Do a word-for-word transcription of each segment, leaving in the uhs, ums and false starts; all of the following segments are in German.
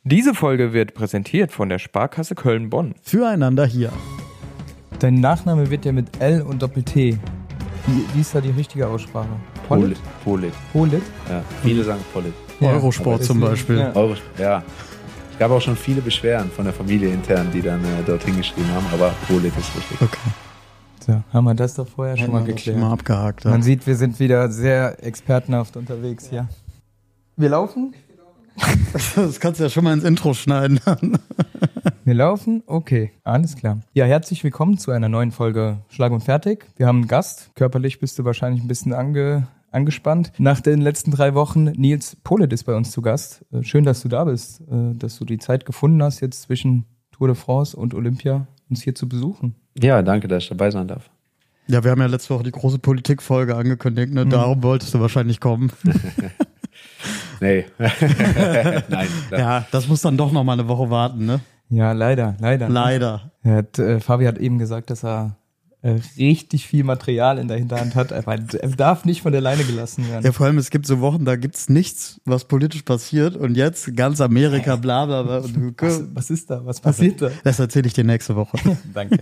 Diese Folge wird präsentiert von der Sparkasse Köln-Bonn. Füreinander hier. Dein Nachname wird ja mit L und Doppel-T. Wie, wie ist da die richtige Aussprache? Polit. Polit. Polit? Ja, viele sagen Polit. Ja, Eurosport zum Beispiel. Ja. Euro, ja. Es gab auch schon viele Beschwerden von der Familie intern, die dann äh, dorthin geschrieben haben, aber Polit ist richtig. Okay. So, haben wir das doch vorher schon mal Hätten wir das geklärt. schon mal abgehakt. Ja. Man sieht, wir sind wieder sehr expertenhaft unterwegs hier. Wir laufen? Das kannst du ja schon mal ins Intro schneiden. Wir laufen? Okay, alles klar. Ja, herzlich willkommen zu einer neuen Folge Schlag und Fertig. Wir haben einen Gast. Körperlich bist du wahrscheinlich ein bisschen ange, angespannt. Nach den letzten drei Wochen, Nils Polit ist bei uns zu Gast. Schön, dass du da bist, dass du die Zeit gefunden hast, jetzt zwischen Tour de France und Olympia uns hier zu besuchen. Ja, danke, dass ich dabei sein darf. Ja, wir haben ja letzte Woche die große Politikfolge angekündigt, ne? Mhm. Darum wolltest du wahrscheinlich kommen. Nee. Nein. Ja, das muss dann doch noch mal eine Woche warten, ne? Ja, leider, leider. Leider. Er hat, äh, Fabi hat eben gesagt, dass er äh, richtig viel Material in der Hinterhand hat, aber er darf nicht von der Leine gelassen werden. Ja, vor allem, es gibt so Wochen, da gibt's nichts, was politisch passiert und jetzt ganz Amerika, bla bla bla. Und du, Was, was ist da? Was passiert da? das erzähle ich dir nächste Woche. Danke.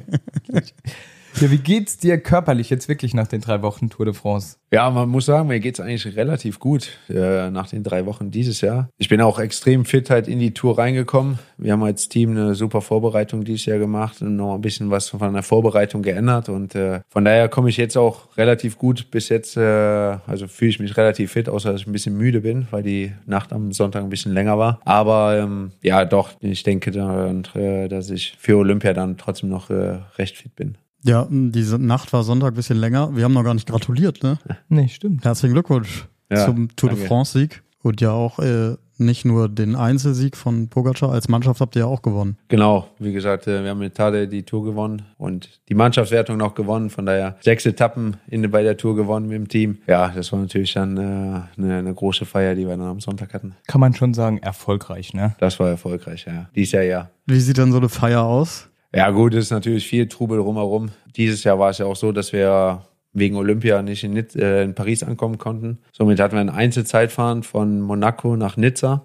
Ja, wie geht's dir körperlich jetzt wirklich nach den drei Wochen Tour de France? Ja, man muss sagen, mir geht's eigentlich relativ gut äh, nach den drei Wochen dieses Jahr. Ich bin auch extrem fit halt in die Tour reingekommen. Wir haben als Team eine super Vorbereitung dieses Jahr gemacht und noch ein bisschen was von der Vorbereitung geändert. Und äh, von daher komme ich jetzt auch relativ gut bis jetzt, äh, also fühle ich mich relativ fit, außer dass ich ein bisschen müde bin, weil die Nacht am Sonntag ein bisschen länger war. Aber ähm, ja, doch, ich denke, dann, äh, dass ich für Olympia dann trotzdem noch äh, recht fit bin. Ja, diese Nacht war Sonntag ein bisschen länger. Wir haben noch gar nicht gratuliert, ne? Nee, stimmt. Herzlichen Glückwunsch Ja, zum Tour de danke. France-Sieg. Und ja auch äh, nicht nur den Einzelsieg von Pogacar, als Mannschaft habt ihr ja auch gewonnen. Genau, wie gesagt, äh, wir haben mit Tade die Tour gewonnen und die Mannschaftswertung noch gewonnen. Von daher sechs Etappen in, bei der Tour gewonnen mit dem Team. Ja, das war natürlich dann äh, eine, eine große Feier, die wir dann am Sonntag hatten. Kann man schon sagen, erfolgreich, ne? Das war erfolgreich, ja. Dieses Jahr ja. Wie sieht denn so eine Feier aus? Ja gut, es ist natürlich viel Trubel rumherum. Dieses Jahr war es ja auch so, dass wir wegen Olympia nicht in, Nizza, äh, in Paris ankommen konnten. Somit hatten wir ein Einzelzeitfahren von Monaco nach Nizza.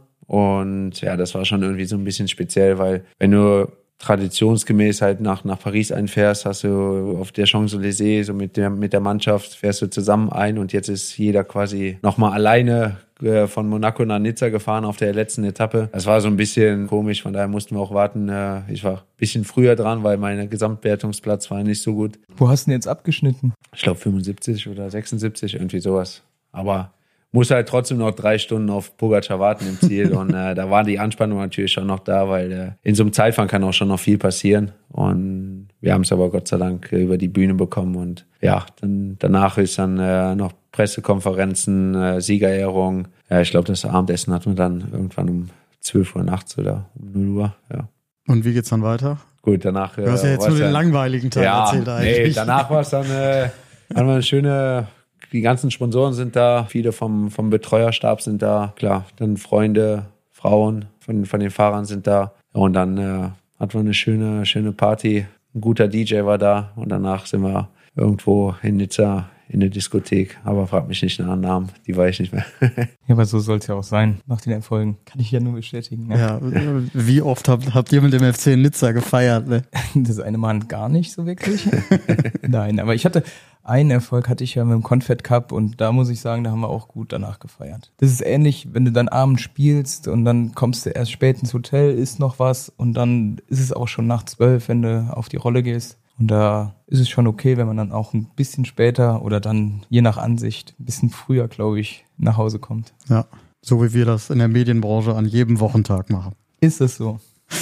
Und ja, das war schon irgendwie so ein bisschen speziell, weil wenn du traditionsgemäß halt nach, nach Paris einfährst, hast du auf der Champs-Élysées so mit der, mit der Mannschaft fährst du zusammen ein und jetzt ist jeder quasi nochmal alleine äh, von Monaco nach Nizza gefahren auf der letzten Etappe. Das war so ein bisschen komisch, von daher mussten wir auch warten. Äh, ich war ein bisschen früher dran, weil mein Gesamtwertungsplatz war nicht so gut. Wo hast du denn jetzt abgeschnitten? Ich glaube fünfundsiebzig oder sechsundsiebzig, irgendwie sowas. Aber muss halt trotzdem noch drei Stunden auf Pogacar warten im Ziel. Und äh, da war die Anspannung natürlich schon noch da, weil äh, in so einem Zeitfahren kann auch schon noch viel passieren. Und wir haben es aber Gott sei Dank äh, über die Bühne bekommen. Und ja, dann danach ist dann äh, noch Pressekonferenzen, äh, Siegerehrung. Ja, ich glaube, das Abendessen hatten wir dann irgendwann um zwölf Uhr nachts oder um null Uhr. Ja. Und wie geht's dann weiter? Gut, danach. Du hast ja jetzt nur den langweiligen Teil ja, erzählt eigentlich. Nee, danach war es dann, äh, haben wir eine schöne, die ganzen Sponsoren sind da, viele vom, vom Betreuerstab sind da, klar, dann Freunde, Frauen von, von den Fahrern sind da und dann äh, hatten wir eine schöne, schöne Party, ein guter D J war da und danach sind wir irgendwo in Nizza in der Diskothek, aber frag mich nicht nach dem Namen, die weiß ich nicht mehr. Ja, aber so soll es ja auch sein, nach den Erfolgen. Kann ich ja nur bestätigen. Ne? Ja, wie oft habt, habt ihr mit dem F C in Nizza gefeiert? Ne? Das eine Mal gar nicht so wirklich. Nein, aber ich hatte, einen Erfolg hatte ich ja mit dem Confed Cup und da muss ich sagen, da haben wir auch gut danach gefeiert. Das ist ähnlich, wenn du dann abends spielst und dann kommst du erst spät ins Hotel, isst noch was und dann ist es auch schon nach zwölf, wenn du auf die Rolle gehst. Und da ist es schon okay, wenn man dann auch ein bisschen später oder dann je nach Ansicht ein bisschen früher, glaube ich, nach Hause kommt. Ja, so wie wir das in der Medienbranche an jedem Wochentag machen. Ist es so?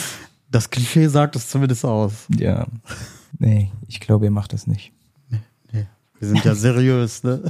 Das Klischee sagt es zumindest aus. Ja. Nee, ich glaube, ihr macht das nicht. Nee, wir sind ja seriös, ne?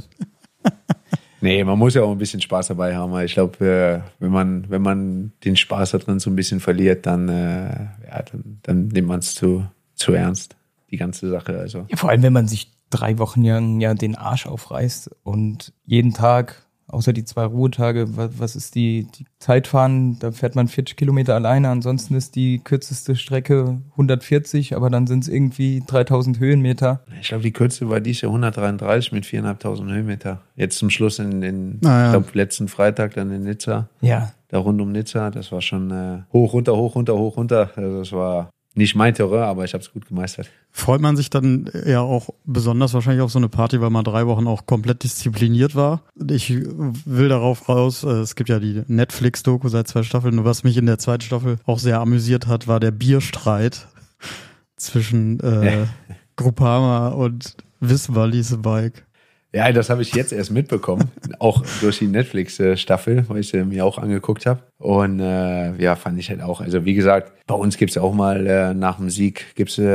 Nee, man muss ja auch ein bisschen Spaß dabei haben. Ich glaube, wenn man, wenn man den Spaß da drin so ein bisschen verliert, dann, äh, ja, dann, dann nimmt man es zu, zu ernst, die ganze Sache. Also. Ja, vor allem, wenn man sich drei Wochen lang ja den Arsch aufreißt und jeden Tag außer die zwei Ruhetage, was, was ist die, die Zeitfahren, da fährt man vierzig Kilometer alleine, ansonsten ist die kürzeste Strecke hundertvierzig, aber dann sind es irgendwie dreitausend Höhenmeter. Ich glaube, die kürzeste war dies Jahr hundertdreiunddreißig mit viertausendfünfhundert Höhenmeter. Jetzt zum Schluss in, in Ah, ja. ich glaube, letzten Freitag dann in Nizza, Ja. da rund um Nizza, das war schon äh, hoch, runter, hoch, runter, hoch, runter. Also das war nicht mein Terrain, aber ich habe es gut gemeistert. Freut man sich dann ja auch besonders wahrscheinlich auf so eine Party, weil man drei Wochen auch komplett diszipliniert war. Ich will darauf raus, äh, es gibt ja die Netflix-Doku seit zwei Staffeln, und was mich in der zweiten Staffel auch sehr amüsiert hat, war der Bierstreit zwischen äh, Groupama und Wismar Liesebike. Ja, das habe ich jetzt erst mitbekommen, auch durch die Netflix-Staffel, weil ich sie mir auch angeguckt habe. Und äh, ja, fand ich halt auch, also wie gesagt, bei uns gibt's auch mal äh, nach dem Sieg gibt's äh,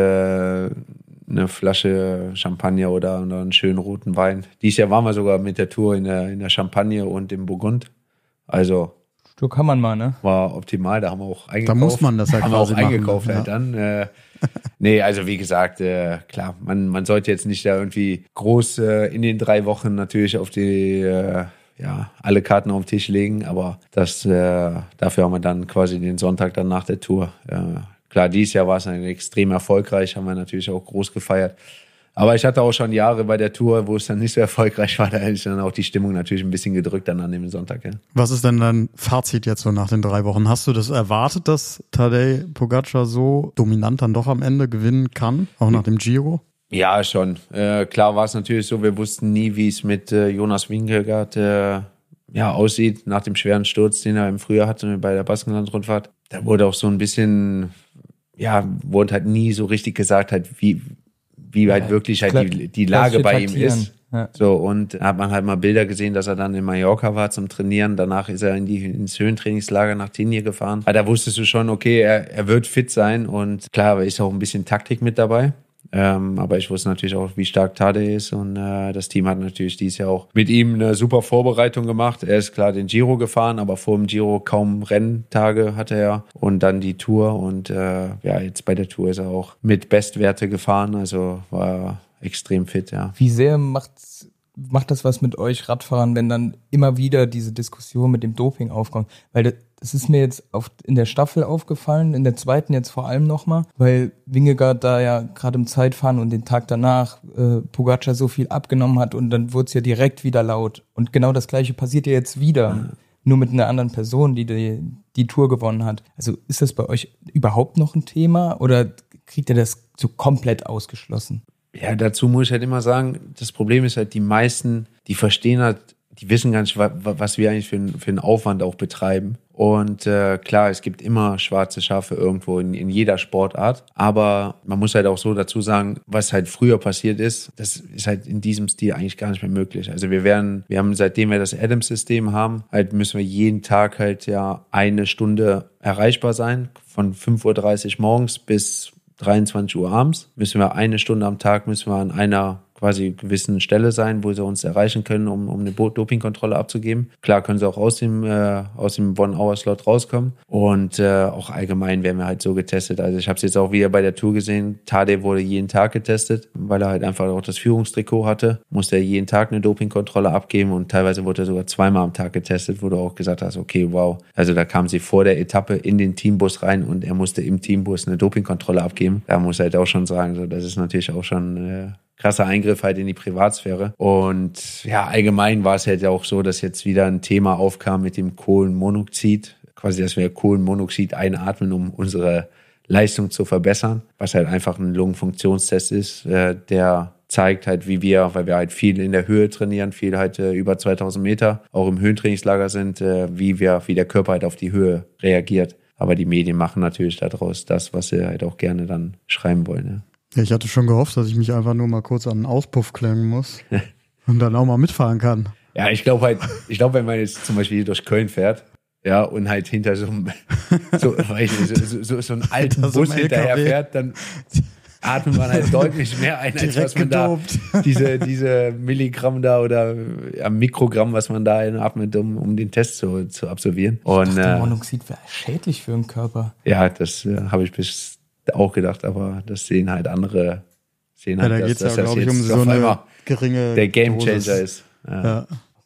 eine Flasche Champagner oder, oder einen schönen roten Wein. Dieses Jahr waren wir sogar mit der Tour in der, in der Champagne und im Burgund. Also So kann man mal, ne? war optimal, da haben wir auch eingekauft. Da muss man das ja haben wir quasi auch eingekauft machen, halt ja. dann. Äh, nee, also wie gesagt, äh, klar, man, man sollte jetzt nicht da irgendwie groß äh, in den drei Wochen natürlich auf die, äh, ja, alle Karten auf den Tisch legen, aber das, äh, dafür haben wir dann quasi den Sonntag dann nach der Tour. Äh, klar, dieses Jahr war es dann extrem erfolgreich, haben wir natürlich auch groß gefeiert. Aber ich hatte auch schon Jahre bei der Tour, wo es dann nicht so erfolgreich war, da ist dann auch die Stimmung natürlich ein bisschen gedrückt dann an dem Sonntag. Ja. Was ist denn dein Fazit jetzt so nach den drei Wochen? Hast du das erwartet, dass Tadej Pogacar so dominant dann doch am Ende gewinnen kann, auch nach dem Giro? Ja, schon. Äh, klar war es natürlich so, wir wussten nie, wie es mit äh, Jonas Vingegaard äh, ja, aussieht nach dem schweren Sturz, den er im Frühjahr hatte bei der Baskenland-Rundfahrt. Da wurde auch so ein bisschen, ja, wurde halt nie so richtig gesagt, halt, wie wie halt Ja, wirklich halt klar- die, die Lage bei ihm taktieren. ist. Ja. So, und hat man halt mal Bilder gesehen, dass er dann in Mallorca war zum Trainieren. Danach ist er in die, ins Höhentrainingslager nach Tignes gefahren. Aber da wusstest du schon, okay, er, er wird fit sein. Und klar, ist auch ein bisschen Taktik mit dabei. Ähm, aber ich wusste natürlich auch, wie stark Tadej ist. Und äh, das Team hat natürlich dieses Jahr auch mit ihm eine super Vorbereitung gemacht. Er ist klar den Giro gefahren, aber vor dem Giro kaum Renntage hatte er. Und dann die Tour. Und äh, ja, jetzt bei der Tour ist er auch mit Bestwerte gefahren. Also war er extrem fit, ja. Wie sehr macht's, macht das was mit euch Radfahrern, wenn dann immer wieder diese Diskussion mit dem Doping aufkommt? Weil das, das ist mir jetzt auf, in der Staffel aufgefallen, in der zweiten jetzt vor allem nochmal, weil Vingegaard da ja gerade im Zeitfahren und den Tag danach äh, Pogacar so viel abgenommen hat und dann wurde es ja direkt wieder laut. Und genau das Gleiche passiert ja jetzt wieder, mhm. nur mit einer anderen Person, die, die die Tour gewonnen hat. Also ist das bei euch überhaupt noch ein Thema oder kriegt ihr das so komplett ausgeschlossen? Ja, dazu muss ich halt immer sagen, das Problem ist halt, die meisten, die verstehen halt, die wissen gar nicht, was wir eigentlich für, einen, für einen Aufwand auch betreiben. Und äh, klar, es gibt immer schwarze Schafe irgendwo in, in jeder Sportart. Aber man muss halt auch so dazu sagen, was halt früher passiert ist, das ist halt in diesem Stil eigentlich gar nicht mehr möglich. Also wir werden, wir haben, seitdem wir das Adams-System haben, halt müssen wir jeden Tag halt ja eine Stunde erreichbar sein, von fünf Uhr dreißig morgens bis dreiundzwanzig Uhr abends. Müssen wir eine Stunde am Tag, müssen wir an einer quasi gewissen Stelle sein, wo sie uns erreichen können, um, um eine Dopingkontrolle abzugeben. Klar können sie auch aus dem, äh, aus dem One-Hour-Slot rauskommen. Und äh, auch allgemein werden wir halt so getestet. Also ich habe es jetzt auch wieder bei der Tour gesehen. Tadej wurde jeden Tag getestet, weil er halt einfach auch das Führungstrikot hatte. Musste er jeden Tag eine Dopingkontrolle abgeben und teilweise wurde er sogar zweimal am Tag getestet, wo du auch gesagt hast, okay, wow. Also da kam sie vor der Etappe in den Teambus rein und er musste im Teambus eine Dopingkontrolle abgeben. Da muss er halt auch schon sagen, so, das ist natürlich auch schon äh, krasser Eingriff halt in die Privatsphäre. Und ja, allgemein war es halt auch so, dass jetzt wieder ein Thema aufkam mit dem Kohlenmonoxid. Quasi, dass wir Kohlenmonoxid einatmen, um unsere Leistung zu verbessern. Was halt einfach ein Lungenfunktionstest ist, äh, der zeigt halt, wie wir, weil wir halt viel in der Höhe trainieren, viel halt äh, über zweitausend Meter, auch im Höhentrainingslager sind, äh, wie wir, wie der Körper halt auf die Höhe reagiert. Aber die Medien machen natürlich daraus das, was sie halt auch gerne dann schreiben wollen, ja. Ja, ich hatte schon gehofft, dass ich mich einfach nur mal kurz an einen Auspuff klemmen muss und dann auch mal mitfahren kann. Ja, ich glaube halt, ich glaube, wenn man jetzt zum Beispiel durch Köln fährt, ja, und halt hinter so einem, so, weiß ich nicht, so, so, so einen alten Hinter so Bus einem hinterher L K W. fährt, dann atmet man halt deutlich mehr ein, als Direkt was man gedopt. da, diese, diese Milligramm da oder ja, Mikrogramm, was man da atmet, um, um den Test zu, zu absolvieren. Und Ich dachte, äh, Monoxid wäre schädlich für den Körper. ja, das äh, habe ich bis auch gedacht, aber das sehen halt andere, sehen Ja, halt, da dass, geht es ja, dass das glaube ich, jetzt um so auf eine einmal geringe der Gamechanger Dosis. ist. Ja. Ja.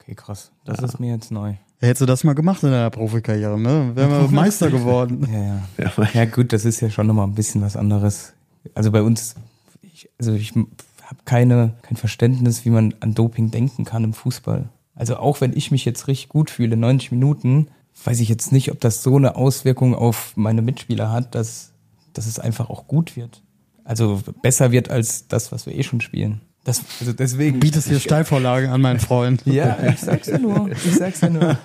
Okay, krass. Das ja. ist mir jetzt neu. Hättest du das mal gemacht in deiner Profikarriere, ne? Wären wir Meister geworden. Ja, ja. ja, ja gut, das ist ja schon nochmal ein bisschen was anderes. Also bei uns, ich, also ich habe keine kein Verständnis, wie man an Doping denken kann im Fußball. Also auch wenn ich mich jetzt richtig gut fühle, neunzig Minuten, weiß ich jetzt nicht, ob das so eine Auswirkung auf meine Mitspieler hat, dass, dass es einfach auch gut wird. Also besser wird als das, was wir eh schon spielen. Das, also deswegen. Bietest hier Steilvorlagen an, meinen Freund. Ja, ich sag's ja nur. Ich sag's ja nur.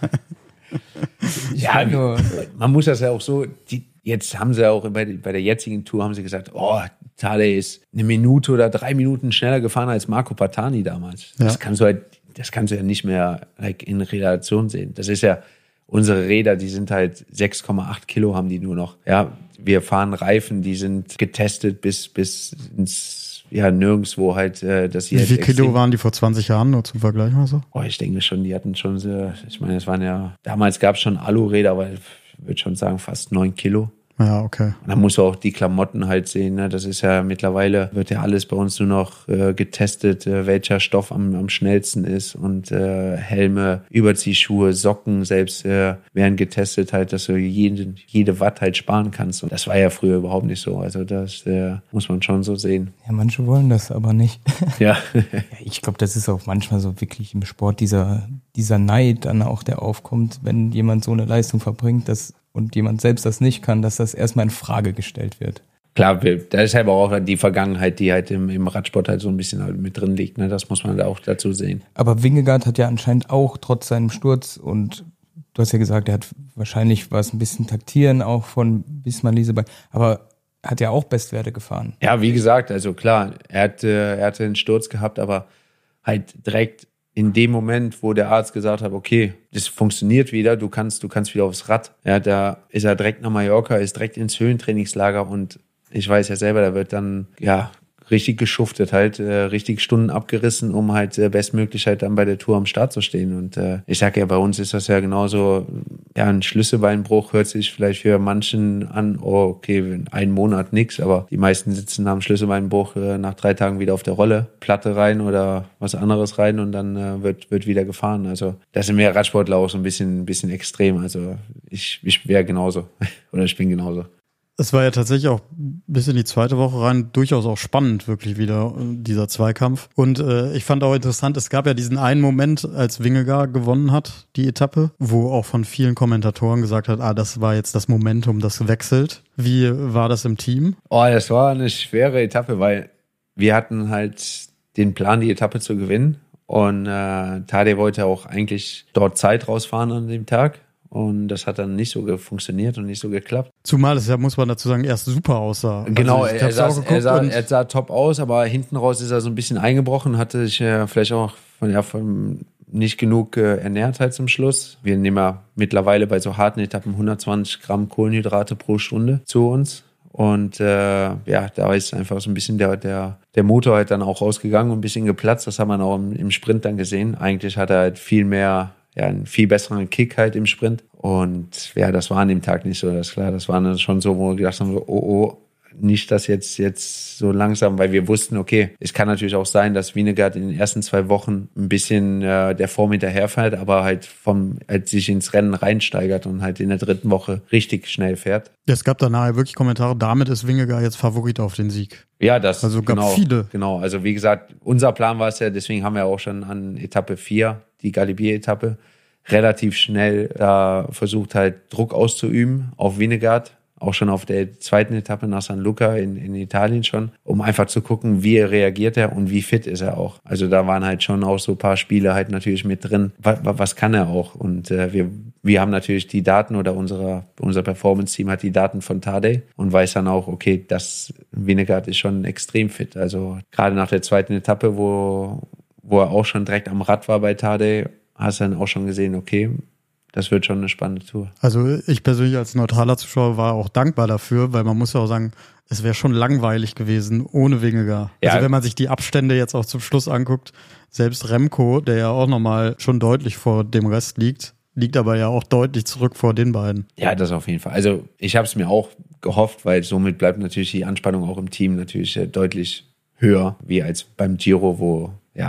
Ich ja, nur. Man muss das ja auch so, die, jetzt haben sie auch bei, bei der jetzigen Tour haben sie gesagt, oh, Tadej ist eine Minute oder drei Minuten schneller gefahren als Marco Patani damals. Ja. Das kannst du halt, das kannst du ja nicht mehr like, in Relation sehen. Das ist ja, unsere Räder, die sind halt sechs Komma acht Kilo haben die nur noch. Ja, wir fahren Reifen, die sind getestet bis, bis ins, ja, nirgendwo halt, äh, dass sie Wie halt viel Kilo waren die vor zwanzig Jahren, nur zum Vergleich mal so? Oh, ich denke schon, die hatten schon so, ich meine, es waren ja, damals gab es schon Alu-Räder, aber ich würde schon sagen fast neun Kilo. Ja, okay. Und dann musst du auch die Klamotten halt sehen, ne? Das ist ja mittlerweile, wird ja alles bei uns nur noch äh, getestet, äh, welcher Stoff am, am schnellsten ist und äh, Helme, Überziehschuhe, Socken selbst äh, werden getestet halt, dass du jede, jede Watt halt sparen kannst. Und das war ja früher überhaupt nicht so. Also das äh, muss man schon so sehen. Ja, manche wollen das aber nicht. Ja. Ja, ich glaube, das ist auch manchmal so wirklich im Sport dieser, dieser Neid dann auch, der aufkommt, wenn jemand so eine Leistung verbringt, dass und jemand selbst das nicht kann, dass das erstmal in Frage gestellt wird. Klar, da ist halt auch die Vergangenheit, die halt im, im Radsport halt so ein bisschen halt mit drin liegt. Ne? Das muss man da auch dazu sehen. Aber Vingegaard hat ja anscheinend auch trotz seinem Sturz und du hast ja gesagt, er hat wahrscheinlich was ein bisschen taktieren auch von Bismarck Lieseberg, aber hat ja auch Bestwerte gefahren. Ja, wie gesagt, also klar, er hatte, er hatte einen Sturz gehabt, aber halt direkt in dem Moment, wo der Arzt gesagt hat, okay, das funktioniert wieder, du kannst, du kannst wieder aufs Rad. Ja, da ist er direkt nach Mallorca, ist direkt ins Höhentrainingslager und ich weiß ja selber, da wird dann, ja, richtig geschuftet halt, äh, richtig Stunden abgerissen, um halt äh, bestmöglich halt dann bei der Tour am Start zu stehen. Und äh, ich sag ja, bei uns ist das ja genauso, ja, ein Schlüsselbeinbruch hört sich vielleicht für manchen an, oh, okay, einen Monat nix, aber die meisten sitzen nach dem Schlüsselbeinbruch äh, nach drei Tagen wieder auf der Rolle, Platte rein oder was anderes rein und dann äh, wird wird wieder gefahren. Also das sind mehr Radsportler auch so ein bisschen, ein bisschen extrem. Also ich, ich wäre genauso oder ich bin genauso. Es war ja tatsächlich auch bis in die zweite Woche rein durchaus auch spannend, wirklich wieder, dieser Zweikampf. Und äh, ich fand auch interessant, es gab ja diesen einen Moment, als Vingegaard gewonnen hat, die Etappe, wo auch von vielen Kommentatoren gesagt hat, ah, das war jetzt das Momentum, das wechselt. Wie war das im Team? Oh, das war eine schwere Etappe, weil wir hatten halt den Plan, die Etappe zu gewinnen. Und äh, Tadej wollte auch eigentlich dort Zeit rausfahren an dem Tag. Und das hat dann nicht so funktioniert und nicht so geklappt. Zumal es ja, muss man dazu sagen, erst super aussah. Genau, also er, sah, er, sah, er sah top aus, aber hinten raus ist er so ein bisschen eingebrochen, hatte sich äh, vielleicht auch von, ja, von nicht genug äh, ernährt halt zum Schluss. Wir nehmen ja mittlerweile bei so harten Etappen hundertzwanzig Gramm Kohlenhydrate pro Stunde zu uns. Und äh, ja, da ist einfach so ein bisschen der, der, der Motor halt dann auch rausgegangen und ein bisschen geplatzt. Das hat man auch im, im Sprint dann gesehen. Eigentlich hat er halt viel mehr, ja, einen viel besseren Kick halt im Sprint. Und ja, das war an dem Tag nicht so, das ist klar. Das war dann schon so, wo wir gedacht haben, oh, oh, nicht das jetzt, jetzt so langsam, weil wir wussten, okay, es kann natürlich auch sein, dass Vingegaard in den ersten zwei Wochen ein bisschen äh, der Form hinterherfällt, aber halt vom, halt sich ins Rennen reinsteigert und halt in der dritten Woche richtig schnell fährt. Es gab danach wirklich Kommentare, damit ist Vingegaard jetzt Favorit auf den Sieg. Ja, das also gab genau, viele. Genau, also wie gesagt, unser Plan war es ja, deswegen haben wir auch schon an Etappe vier, die Galibier-Etappe, relativ schnell äh, versucht halt Druck auszuüben auf Vingegaard, auch schon auf der zweiten Etappe nach San Luca in, in Italien schon, um einfach zu gucken, wie reagiert er und wie fit ist er auch. Also da waren halt schon auch so ein paar Spiele halt natürlich mit drin. Was, was kann er auch? Und äh, wir wir haben natürlich die Daten oder unsere, unser Performance-Team hat die Daten von Tadej und weiß dann auch, okay, das Vingegaard ist schon extrem fit. Also gerade nach der zweiten Etappe, wo, wo er auch schon direkt am Rad war bei Tadej, hast du dann auch schon gesehen, okay, das wird schon eine spannende Tour. Also ich persönlich als neutraler Zuschauer war auch dankbar dafür, weil man muss ja auch sagen, es wäre schon langweilig gewesen ohne Vingegaard. Ja. Also wenn man sich die Abstände jetzt auch zum Schluss anguckt, selbst Remco, der ja auch nochmal schon deutlich vor dem Rest liegt, liegt aber ja auch deutlich zurück vor den beiden. Ja, das auf jeden Fall. Also ich habe es mir auch gehofft, weil somit bleibt natürlich die Anspannung auch im Team natürlich deutlich höher, wie als beim Giro, wo ja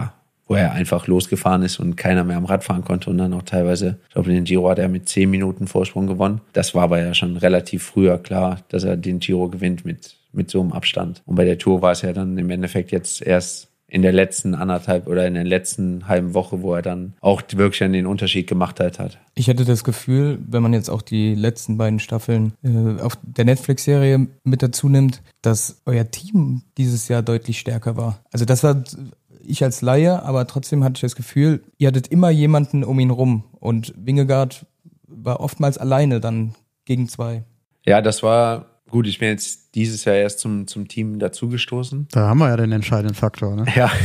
wo er einfach losgefahren ist und keiner mehr am Rad fahren konnte und dann auch teilweise, ich glaube, den Giro hat er mit zehn Minuten Vorsprung gewonnen. Das war aber ja schon relativ früher klar, dass er den Giro gewinnt mit, mit so einem Abstand. Und bei der Tour war es ja dann im Endeffekt jetzt erst in der letzten anderthalb oder in der letzten halben Woche, wo er dann auch wirklich den Unterschied gemacht hat. Ich hatte das Gefühl, wenn man jetzt auch die letzten beiden Staffeln äh, auf der Netflix-Serie mit dazu nimmt, dass euer Team dieses Jahr deutlich stärker war. Also das war ich als Laie, aber trotzdem hatte ich das Gefühl, ihr hattet immer jemanden um ihn rum und Vingegaard war oftmals alleine dann gegen zwei. Ja, das war gut. Ich bin jetzt dieses Jahr erst zum, zum Team dazugestoßen. Da haben wir ja den entscheidenden Faktor, ne? Ja.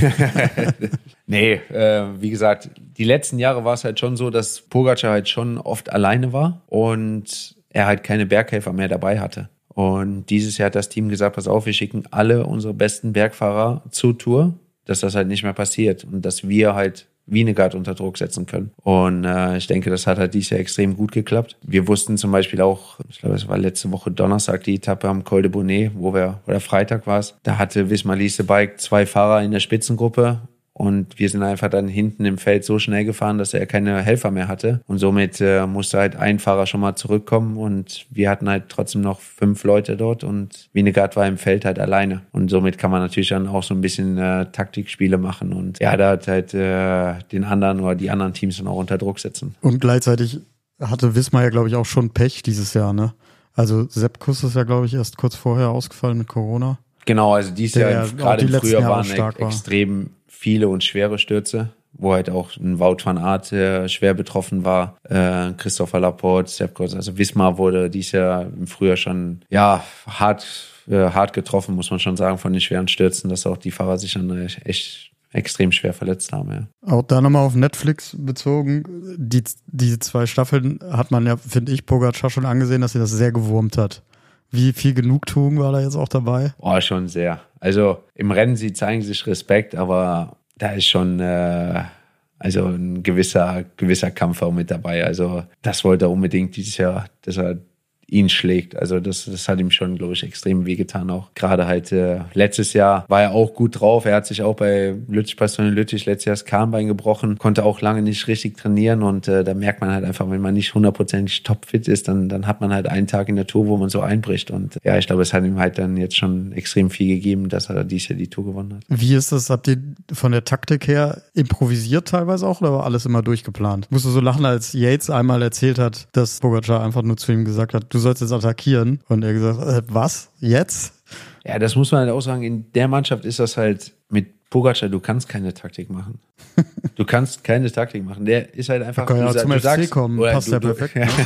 nee, äh, wie gesagt, die letzten Jahre war es halt schon so, dass Pogačar halt schon oft alleine war und er halt keine Berghelfer mehr dabei hatte. Und dieses Jahr hat das Team gesagt, pass auf, wir schicken alle unsere besten Bergfahrer zur Tour, dass das halt nicht mehr passiert und dass wir halt Vingegaard unter Druck setzen können. Und äh, ich denke, das hat halt dieses Jahr extrem gut geklappt. Wir wussten zum Beispiel auch, ich glaube, es war letzte Woche Donnerstag die Etappe am Col de Bonnet, wo wir, oder Freitag war es, da hatte Visma Lease Bike zwei Fahrer in der Spitzengruppe und wir sind einfach dann hinten im Feld so schnell gefahren, dass er keine Helfer mehr hatte und somit äh, musste halt ein Fahrer schon mal zurückkommen und wir hatten halt trotzdem noch fünf Leute dort und Vingegaard war im Feld halt alleine und somit kann man natürlich dann auch so ein bisschen äh, Taktikspiele machen und er hat halt äh, den anderen oder die anderen Teams dann auch unter Druck setzen. Und gleichzeitig hatte Visma ja, glaube ich, auch schon Pech dieses Jahr, ne? Also Sepp Kuss ist ja, glaube ich, erst kurz vorher ausgefallen mit Corona. Genau, also dieses Der Jahr, ja gerade die im Frühjahr, Jahre waren stark war. extrem viele und schwere Stürze, wo halt auch ein Wout van Aert äh, schwer betroffen war, äh, Christopher Laporte, Sepp Kuss, also Visma wurde dieses Jahr im Frühjahr schon ja hart, äh, hart getroffen, muss man schon sagen, von den schweren Stürzen, dass auch die Fahrer sich dann echt extrem schwer verletzt haben. Ja. Auch da nochmal auf Netflix bezogen, die, diese zwei Staffeln hat man ja, finde ich, Pogačar schon angesehen, dass sie das sehr gewurmt hat. Wie viel Genugtuung war da jetzt auch dabei? Oh, schon sehr. Also im Rennen, sie zeigen sich Respekt, aber da ist schon äh, also ein gewisser, gewisser Kampf auch mit dabei. Also das wollte er unbedingt dieses Jahr, dass er ihn schlägt. Also das, das hat ihm schon, glaube ich, extrem wehgetan auch. Gerade halt äh, letztes Jahr war er auch gut drauf. Er hat sich auch bei Lüttich-Bastogne Lüttich letztes Jahr das Kahnbein gebrochen, konnte auch lange nicht richtig trainieren und äh, da merkt man halt einfach, wenn man nicht hundertprozentig topfit ist, dann, dann hat man halt einen Tag in der Tour, wo man so einbricht und ja, ich glaube, es hat ihm halt dann jetzt schon extrem viel gegeben, dass er dieses Jahr die Tour gewonnen hat. Wie ist das? Habt ihr von der Taktik her improvisiert teilweise auch oder war alles immer durchgeplant? Ich musste so lachen, als Yates einmal erzählt hat, dass Pogačar einfach nur zu ihm gesagt hat, du sollst jetzt attackieren. Und er gesagt, äh, was? Jetzt? Ja, das muss man halt auch sagen. In der Mannschaft ist das halt mit Pogačar, du kannst keine Taktik machen. Du kannst keine Taktik machen. Der ist halt einfach... Da kann ja du, zum du F C sagst, kommen, passt du, ja du, perfekt. Ne?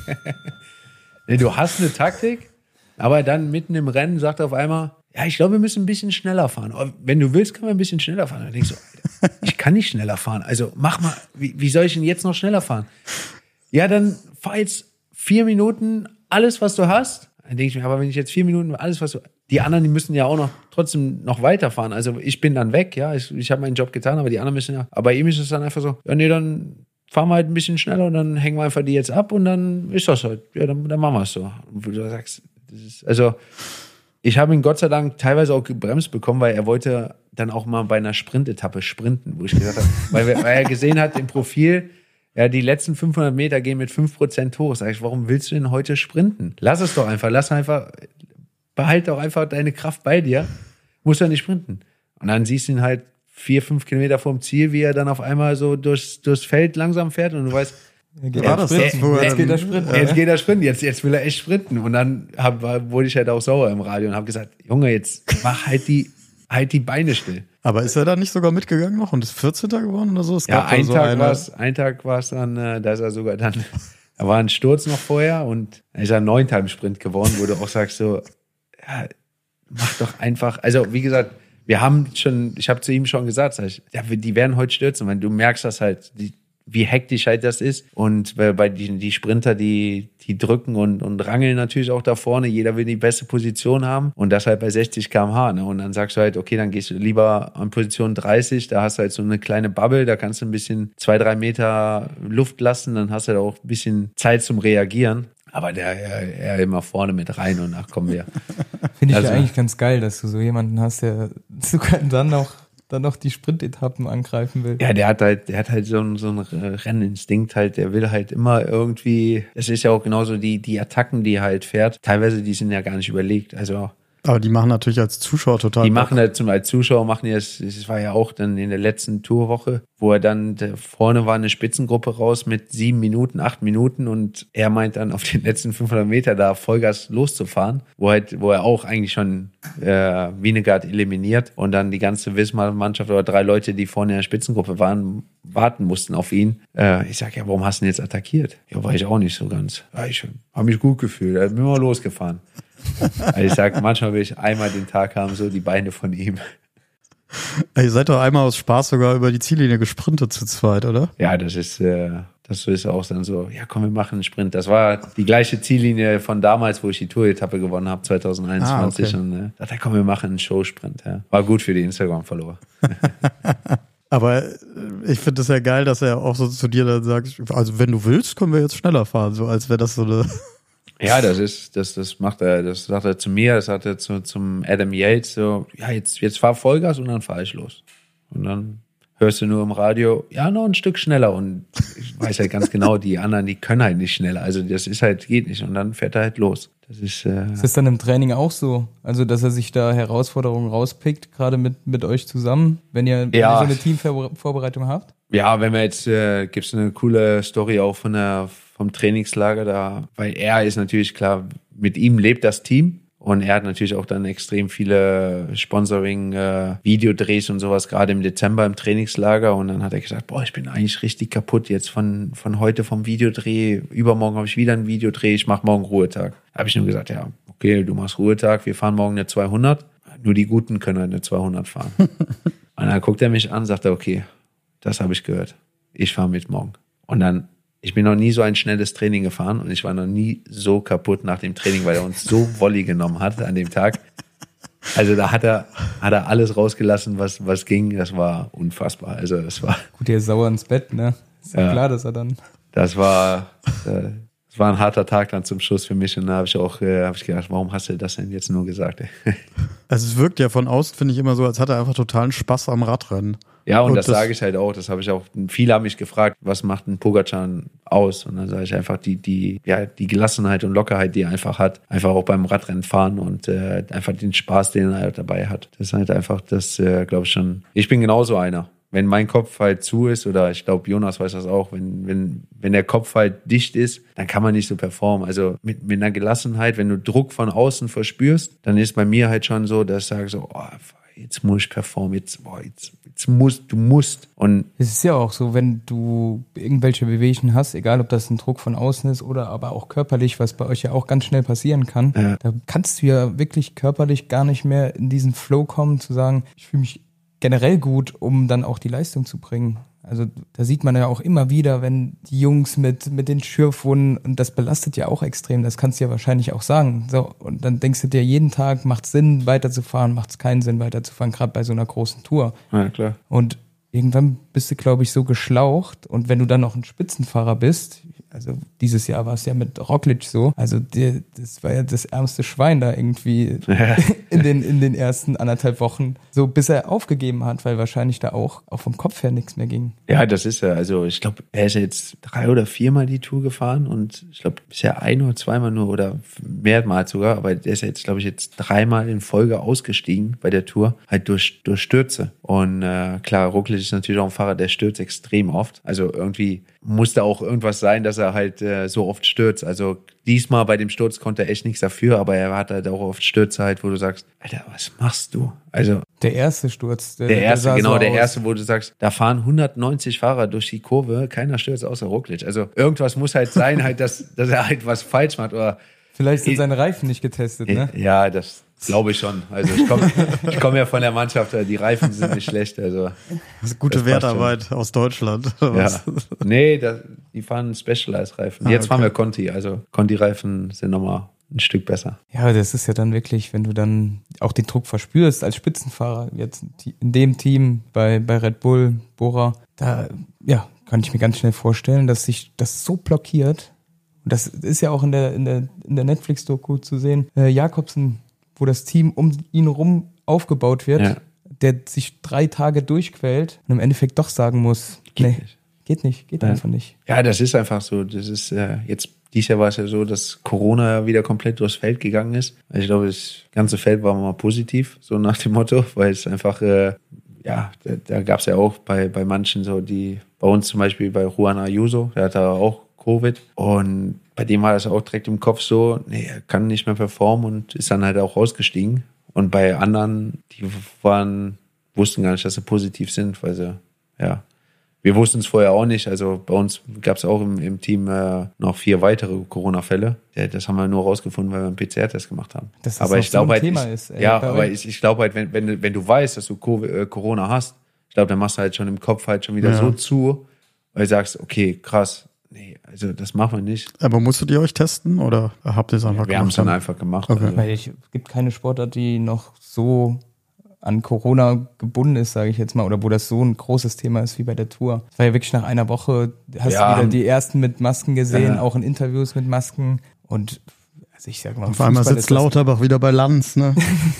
nee, du hast eine Taktik, aber dann mitten im Rennen sagt er auf einmal, ja, ich glaube, wir müssen ein bisschen schneller fahren. Aber wenn du willst, können wir ein bisschen schneller fahren. Dann denkst du, Alter, ich kann nicht schneller fahren. Also mach mal, wie, wie soll ich denn jetzt noch schneller fahren? Ja, dann fahr jetzt vier Minuten alles, was du hast. Dann denke ich mir, aber wenn ich jetzt vier Minuten alles, was du... Die anderen, die müssen ja auch noch trotzdem noch weiterfahren. Also ich bin dann weg, ja. Ich, ich habe meinen Job getan, aber die anderen müssen ja... Aber bei ihm ist es dann einfach so, ja, nee, dann fahren wir halt ein bisschen schneller und dann hängen wir einfach die jetzt ab und dann ist das halt. Ja, dann, dann machen wir es so. Und du sagst, das ist... Also ich habe ihn Gott sei Dank teilweise auch gebremst bekommen, weil er wollte dann auch mal bei einer Sprintetappe sprinten, wo ich gesagt habe, weil, wir, weil er gesehen hat im Profil... Ja, die letzten fünfhundert Meter gehen mit fünf Prozent hoch. Sag ich, warum willst du denn heute sprinten? Lass es doch einfach. Lass einfach, behalte doch einfach deine Kraft bei dir. Musst ja nicht sprinten. Und dann siehst du ihn halt vier, fünf Kilometer vorm Ziel, wie er dann auf einmal so durchs, durchs Feld langsam fährt und du weißt, Geht War er das sprinten. das, wo er Jetzt dann- geht er sprinten. jetzt geht er sprinten, jetzt, jetzt will er echt sprinten. Und dann hab, wurde ich halt auch sauer im Radio und habe gesagt, Junge, jetzt mach halt die, halt die Beine still. Aber ist er da nicht sogar mitgegangen noch und ist vierzehnter geworden oder so? Es Ja, gab da ein so Tag eine- war es, ein Tag war es dann, äh, da ist er sogar dann, da war ein Sturz noch vorher und da ist er Neunter im Sprint geworden, wo du auch sagst so, ja, mach doch einfach, also wie gesagt, wir haben schon, ich habe zu ihm schon gesagt, sag ich, ja, die werden heute stürzen, weil du merkst das halt, die, wie hektisch halt das ist und bei bei die, die Sprinter, die die drücken und, und rangeln natürlich auch da vorne, jeder will die beste Position haben und das halt bei sechzig Kilometer pro Stunde, ne? Und dann sagst du halt, okay, dann gehst du lieber an Position dreißig, da hast du halt so eine kleine Bubble, da kannst du ein bisschen zwei, drei Meter Luft lassen, dann hast du halt auch ein bisschen Zeit zum Reagieren. Aber der, er, er immer vorne mit rein und ach, kommen wir. Finde ich Also- ja eigentlich ganz geil, dass du so jemanden hast, der sogar dann noch dann noch die Sprintetappen angreifen will. Ja, der hat halt, der hat halt so einen, so einen Renninstinkt halt, der will halt immer irgendwie, es ist ja auch genauso die, die Attacken, die er halt fährt, teilweise, die sind ja gar nicht überlegt, also. Aber die machen natürlich als Zuschauer total. Die machen halt zum, als Zuschauer machen die das, das war ja auch dann in der letzten Tourwoche, wo er dann, vorne war eine Spitzengruppe raus mit sieben Minuten, acht Minuten und er meint dann auf den letzten fünfhundert Meter da Vollgas loszufahren, wo halt, wo er auch eigentlich schon äh, Vingegaard eliminiert und dann die ganze Wismar-Mannschaft oder drei Leute, die vorne in der Spitzengruppe waren, warten mussten auf ihn. Äh, ich sag, ja, warum hast du ihn jetzt attackiert? Ja, war ich auch nicht so ganz. Ja, ich habe mich gut gefühlt, er hat mir mal losgefahren. Also ich sag, manchmal will ich einmal den Tag haben, so die Beine von ihm. Ihr seid doch einmal aus Spaß sogar über die Ziellinie gesprintet zu zweit, oder? Ja, das ist, äh, das ist auch dann so, ja komm, wir machen einen Sprint. Das war die gleiche Ziellinie von damals, wo ich die Tour-Etappe gewonnen habe, zwanzig einundzwanzig. Ah, okay. Und äh, dachte, komm, wir machen einen Showsprint. Ja. War gut für die Instagram-Follower. Aber ich finde es ja geil, dass er auch so zu dir dann sagt, also wenn du willst, können wir jetzt schneller fahren, so als wäre das so eine... Ja, das ist, das, das macht er, das sagt er zu mir, das sagt er zu, zum Adam Yates, so, ja, jetzt, jetzt fahr Vollgas und dann fahr ich los. Und dann hörst du nur im Radio, ja, noch ein Stück schneller und ich weiß halt ganz genau, die anderen, die können halt nicht schneller, also das ist halt, geht nicht und dann fährt er halt los. Das ist, äh ist das dann im Training auch so? Also, dass er sich da Herausforderungen rauspickt, gerade mit, mit euch zusammen, wenn ihr, wenn ja. ihr so eine Teamvorbereitung habt? Ja, wenn wir jetzt, äh, gibt's eine coole Story auch von der, vom Trainingslager da, weil er ist natürlich klar, mit ihm lebt das Team und er hat natürlich auch dann extrem viele Sponsoring, äh, Videodrehs und sowas, gerade im Dezember im Trainingslager und dann hat er gesagt, boah, ich bin eigentlich richtig kaputt jetzt von, von heute vom Videodreh, übermorgen habe ich wieder einen Videodreh, ich mache morgen Ruhetag. Da habe ich nur gesagt, ja, okay, du machst Ruhetag, wir fahren morgen eine zweihundert, nur die Guten können halt eine zweihundert fahren. Und dann guckt er mich an, sagt er, okay, das habe ich gehört. Ich fahre mit morgen. Und dann, ich bin noch nie so ein schnelles Training gefahren und ich war noch nie so kaputt nach dem Training, weil er uns so Volley genommen hat an dem Tag. Also da hat er, hat er alles rausgelassen, was, was ging. Das war unfassbar. Also das war. Gut, der ist sauer ins Bett, ne? Ist ja klar, dass er dann. Das war, äh, das war ein harter Tag dann zum Schluss für mich und da habe ich auch, äh, habe ich gedacht, warum hast du das denn jetzt nur gesagt? Also es wirkt ja von außen, finde ich immer so, als hat er einfach totalen Spaß am Radrennen. Ja, und, und das, das sage ich halt auch, das habe ich auch, viele haben mich gefragt, was macht ein Pogacar aus? Und dann sage ich einfach die, die, ja, die Gelassenheit und Lockerheit, die er einfach hat, einfach auch beim Radrennen fahren und äh, einfach den Spaß, den er halt dabei hat. Das ist halt einfach das, äh, glaube ich schon, ich bin genauso einer. Wenn mein Kopf halt zu ist, oder ich glaube, Jonas weiß das auch, wenn, wenn, wenn der Kopf halt dicht ist, dann kann man nicht so performen. Also mit, mit einer Gelassenheit, wenn du Druck von außen verspürst, dann ist bei mir halt schon so, dass ich sage so, oh, jetzt muss ich performen, jetzt, boah, jetzt, jetzt musst, du musst. Und es ist ja auch so, wenn du irgendwelche Bewegungen hast, egal ob das ein Druck von außen ist oder aber auch körperlich, was bei euch ja auch ganz schnell passieren kann, ja. Da kannst du ja wirklich körperlich gar nicht mehr in diesen Flow kommen, zu sagen, ich fühle mich generell gut, um dann auch die Leistung zu bringen. Also da sieht man ja auch immer wieder, wenn die Jungs mit, mit den Schürfwunden, und das belastet ja auch extrem, das kannst du ja wahrscheinlich auch sagen. So, und dann denkst du dir jeden Tag, macht es Sinn, weiterzufahren, macht es keinen Sinn, weiterzufahren, gerade bei so einer großen Tour. Ja, klar. Und irgendwann bist du, glaube ich, so geschlaucht. Und wenn du dann noch ein Spitzenfahrer bist, also dieses Jahr war es ja mit Roglic so, also die, das war ja das ärmste Schwein da irgendwie ja. in den, in den ersten anderthalb Wochen, so bis er aufgegeben hat, weil wahrscheinlich da auch, auch vom Kopf her nichts mehr ging. Ja, das ist er. Also ich glaube, er ist jetzt drei oder viermal die Tour gefahren und ich glaube bisher ein oder zweimal nur oder mehrmals sogar, aber der ist jetzt, glaube ich, jetzt dreimal in Folge ausgestiegen bei der Tour, halt durch, durch Stürze. Und äh, klar, Roglic ist natürlich auch ein Fahrer, der stürzt extrem oft. Also irgendwie musste auch irgendwas sein, dass er halt äh, so oft stürzt. Also diesmal bei dem Sturz konnte er echt nichts dafür, aber er hat halt auch oft Stürze halt, wo du sagst, Alter, was machst du? Also der erste Sturz. Der, der erste, der genau, so der aus. erste, wo du sagst, da fahren hundertneunzig Fahrer durch die Kurve, keiner stürzt außer Roglic. Also irgendwas muss halt sein, halt, dass, dass er halt was falsch macht. Oder vielleicht sind seine Reifen nicht getestet, ne? Ja, das glaube ich schon. Also ich komme ich komm ja von der Mannschaft, die Reifen sind nicht schlecht. Also das ist gute das Wertarbeit aus Deutschland. Ja. Nee, das, die fahren Specialized-Reifen. Ah, Jetzt okay. fahren wir Conti. Also Conti-Reifen sind nochmal ein Stück besser. Ja, das ist ja dann wirklich, wenn du dann auch den Druck verspürst als Spitzenfahrer, jetzt in dem Team bei, bei Red Bull, Bora, da ja, kann ich mir ganz schnell vorstellen, dass sich das so blockiert. Und das ist ja auch in der, in der, in der Netflix-Doku zu sehen. Äh, Jakobsen, wo das Team um ihn rum aufgebaut wird, Ja. der sich drei Tage durchquält und im Endeffekt doch sagen muss, Geht nee, nicht. geht nicht, geht Ja. einfach nicht. Ja, das ist einfach so. Das ist äh, jetzt, dieses Jahr war es ja so, dass Corona wieder komplett durchs Feld gegangen ist. Also ich glaube, das ganze Feld war mal positiv, so nach dem Motto, weil es einfach, äh, ja, da, da gab es ja auch bei, bei manchen so, die, bei uns zum Beispiel bei Juan Ayuso, der hatte auch Covid und bei dem war das auch direkt im Kopf so, nee, er kann nicht mehr performen und ist dann halt auch rausgestiegen. Und bei anderen, die waren, wussten gar nicht, dass sie positiv sind, weil sie, ja, wir wussten es vorher auch nicht. Also bei uns gab es auch im, im Team äh, noch vier weitere Corona-Fälle. Ja, das haben wir nur rausgefunden, weil wir einen P C R-Test gemacht haben. Dass das aber noch ich so glaube ein halt, Thema ich, ist, ey, ja, bei aber euch. ich, ich glaube halt, wenn, wenn, du- wenn du weißt, dass du Co- äh, Corona hast, ich glaube, dann machst du halt schon im Kopf halt schon wieder Ja. so zu, weil du sagst, okay, krass, nee, also das machen wir nicht. Aber musstet ihr euch testen oder habt ihr es einfach Wir haben es dann dann? einfach gemacht. Okay. Also, Weil ich, es gibt keine Sportart, die noch so an Corona gebunden ist, sage ich jetzt mal, oder wo das so ein großes Thema ist wie bei der Tour. Es war ja wirklich nach einer Woche, hast Ja. du wieder die ersten mit Masken gesehen, Ja. auch in Interviews mit Masken und also ich sag mal, Auf einmal Fußball sitzt ist das- Lauterbach wieder bei Lanz, ne?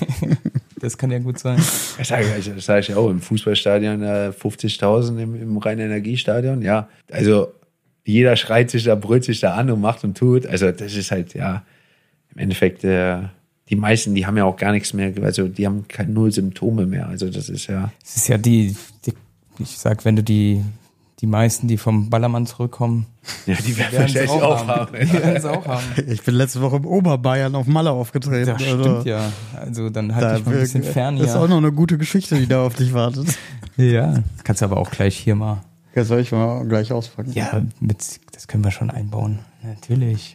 Das kann ja gut sein. Das sage ich, das sage ich auch, im Fußballstadion äh, fünfzigtausend im, im reinen Energiestadion, ja. Also jeder schreit sich da, brüllt sich da an und macht und tut. Also das ist halt, ja, im Endeffekt, äh, die meisten, die haben ja auch gar nichts mehr, also die haben keine null Symptome mehr. Also das ist ja, Es ist ja die, die ich sag, wenn du die, die meisten, die vom Ballermann zurückkommen, ja die werden werden es wahrscheinlich auch, auch haben. haben. Die werden es auch haben. Ich bin letzte Woche im Oberbayern auf Malle aufgetreten. Das also, stimmt ja. Also dann halt Da dich mal ein bisschen fern ist auch hier. noch eine gute Geschichte, die da auf dich wartet. Ja. Kannst du aber auch gleich hier mal. Das soll ich mal gleich auspacken. Ja, mit, das können wir schon einbauen. Natürlich.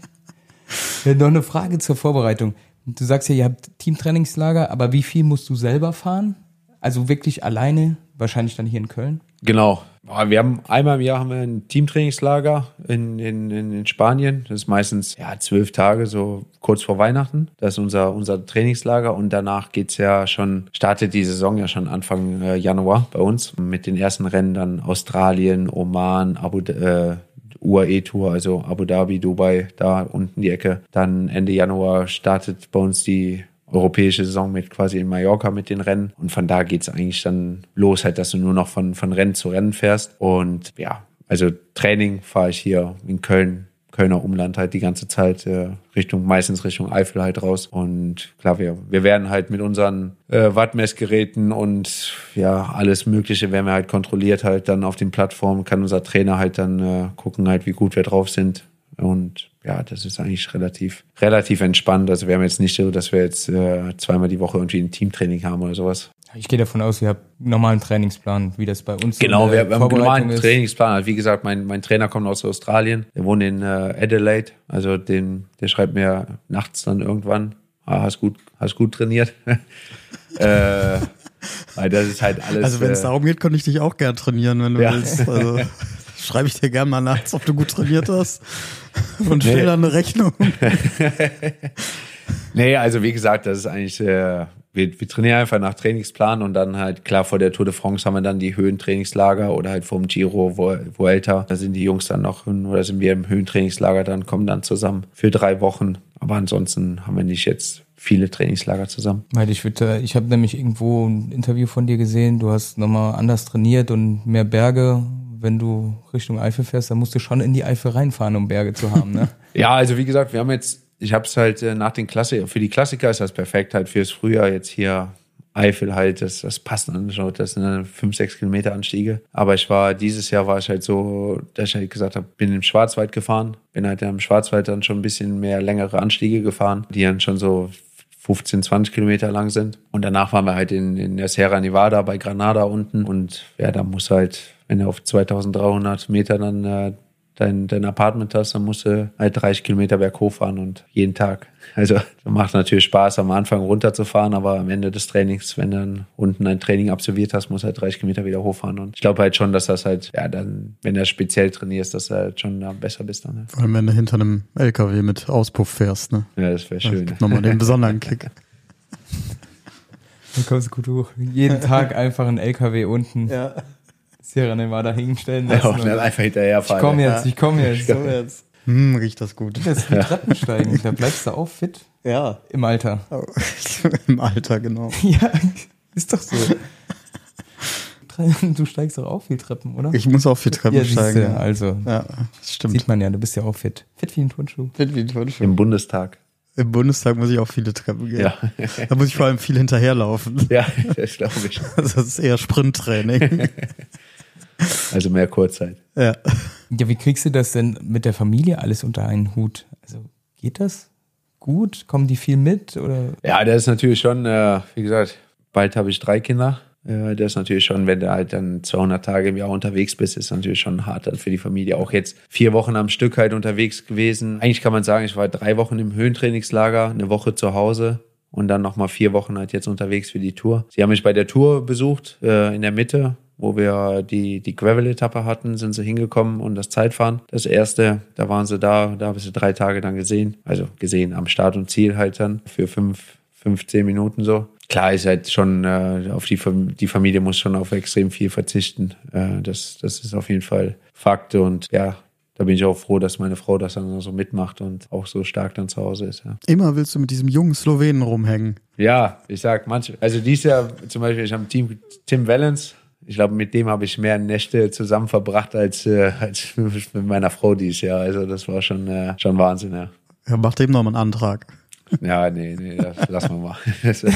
Ja, noch eine Frage zur Vorbereitung. Du sagst ja, ihr habt Teamtrainingslager, aber wie viel musst du selber fahren? Also wirklich alleine, wahrscheinlich dann hier in Köln? Genau. Ja, wir haben einmal im Jahr haben wir ein Teamtrainingslager in, in, in, in Spanien. Das ist meistens ja, zwölf Tage, so kurz vor Weihnachten. Das ist unser, unser Trainingslager und danach geht's ja schon, startet die Saison ja schon Anfang äh, Januar bei uns mit den ersten Rennen dann Australien, Oman, Abu äh, U A E-Tour, also Abu Dhabi, Dubai, da unten die Ecke. Dann Ende Januar startet bei uns die europäische Saison mit quasi in Mallorca mit den Rennen. Und von da geht's eigentlich dann los, halt, dass du nur noch von, von Rennen zu Rennen fährst. Und ja, also Training fahre ich hier in Köln, Kölner Umland halt die ganze Zeit äh, Richtung, meistens Richtung Eifel halt raus. Und klar, wir, wir werden halt mit unseren äh, Wattmessgeräten und ja, alles Mögliche werden wir halt kontrolliert halt dann auf den Plattformen, kann unser Trainer halt dann äh, gucken halt, wie gut wir drauf sind. Und ja, das ist eigentlich relativ, relativ entspannt. Also wir haben jetzt nicht so, dass wir jetzt äh, zweimal die Woche irgendwie ein Teamtraining haben oder sowas. Ich gehe davon aus, ihr habt einen normalen Trainingsplan, wie das bei uns Genau, in wir, der wir haben einen Vorbereitung normalen ist. Trainingsplan. Also wie gesagt, mein, mein Trainer kommt aus Australien. Der wohnt in äh, Adelaide. Also den, der schreibt mir nachts dann irgendwann, ah, hast gut, hast gut trainiert. äh, weil das ist halt alles. Also wenn es äh, darum geht, könnte ich dich auch gern trainieren, wenn du Ja. willst. Also schreibe ich dir gerne mal nachts, ob du gut trainiert hast und stell Nee. dann eine Rechnung. Nee, also wie gesagt, das ist eigentlich, äh, wir, wir trainieren einfach nach Trainingsplan und dann halt, klar, vor der Tour de France haben wir dann die Höhentrainingslager oder halt vom Giro, Vu- Vuelta. Da sind die Jungs dann noch, in- oder sind wir im Höhentrainingslager, dann kommen dann zusammen für drei Wochen. Aber ansonsten haben wir nicht jetzt viele Trainingslager zusammen. Weil ich würde, ich habe nämlich irgendwo ein Interview von dir gesehen, du hast nochmal anders trainiert und mehr Berge. Wenn du Richtung Eifel fährst, dann musst du schon in die Eifel reinfahren, um Berge zu haben, ne? Ja, also wie gesagt, wir haben jetzt, ich habe es halt äh, nach den Klasse, für die Klassiker ist das perfekt halt fürs Frühjahr jetzt hier Eifel halt, das, das passt angeschaut, das sind dann fünf, sechs Kilometer Anstiege. Aber ich war, dieses Jahr war ich halt so, dass ich halt gesagt habe, bin im Schwarzwald gefahren, bin halt im Schwarzwald dann schon ein bisschen mehr längere Anstiege gefahren, die dann schon so fünfzehn, zwanzig Kilometer lang sind. Und danach waren wir halt in, in der Sierra Nevada bei Granada unten und ja, da muss halt, wenn du auf zweitausenddreihundert Meter dann äh, dein, dein Apartment hast, dann musst du halt dreißig Kilometer berghoch fahren und jeden Tag. Also das macht natürlich Spaß, am Anfang runterzufahren, aber am Ende des Trainings, wenn du dann unten ein Training absolviert hast, musst du halt dreißig Kilometer wieder hochfahren. Und ich glaube halt schon, dass das halt, ja, dann, wenn du speziell trainierst, dass du halt schon da besser bist dann. Ne? Vor allem, wenn du hinter einem L K W mit Auspuff fährst, ne? Ja, das wäre Das schön. gibt nochmal den besonderen Kick. Da kommst du gut hoch. Jeden Tag einfach einen L K W unten, Ja. Sierra Nevada hinstellen Ja, lassen. und dann einfach ich hinterherfahren. komm ja. jetzt, ich komm jetzt. So jetzt. Hm, riecht das gut. Das ist wie Treppensteigen, da bleibst du auch fit Ja. im Alter. Im Alter, genau. Ja, ist doch so. Treppen? Du steigst doch auch viel Treppen, oder? Ich muss auch viel Treppen ja, steigen. siehste, also, Ja, das stimmt. sieht man ja, du bist ja auch fit. Fit wie ein Turnschuh. Fit wie ein Turnschuh. Im Bundestag. Im Bundestag muss ich auch viele Treppen gehen. Ja. Da muss ich vor allem viel hinterherlaufen. Ja, das glaube ich. Also das ist eher Sprinttraining. Also mehr Kurzzeit. Ja. Ja, wie kriegst du das denn mit der Familie alles unter einen Hut? Also geht das gut? Kommen die viel mit? Oder? Ja, der ist natürlich schon, äh, wie gesagt, bald habe ich drei Kinder. Äh, der ist natürlich schon, wenn du halt dann zweihundert Tage im Jahr unterwegs bist, ist natürlich schon hart dann für die Familie. Auch jetzt vier Wochen am Stück halt unterwegs gewesen. Eigentlich kann man sagen, ich war drei Wochen im Höhentrainingslager, eine Woche zu Hause und dann nochmal vier Wochen halt jetzt unterwegs für die Tour. Sie haben mich bei der Tour besucht, äh, in der Mitte, wo wir die, die Gravel-Etappe hatten, sind sie hingekommen und das Zeitfahren. Das erste, da waren sie da, da habe ich sie drei Tage dann gesehen. Also gesehen am Start und Ziel halt dann für fünf, fünfzehn Minuten so. Klar ist halt schon, äh, auf die, die Familie muss schon auf extrem viel verzichten. Äh, das, das ist auf jeden Fall Fakt und ja, da bin ich auch froh, dass meine Frau das dann so mitmacht und auch so stark dann zu Hause ist. Ja, Immer willst du mit diesem jungen Slowenen rumhängen. ja ich sag manche, also dieses Jahr zum Beispiel, ich habe Team Tim Wellens. Ich glaube, mit dem habe ich mehr Nächte zusammen verbracht als, äh, als mit meiner Frau dieses Jahr. Also das war schon, äh, schon Wahnsinn, ja. Ja, mach dem noch mal einen Antrag. Ja, nee, nee, das lassen wir mal.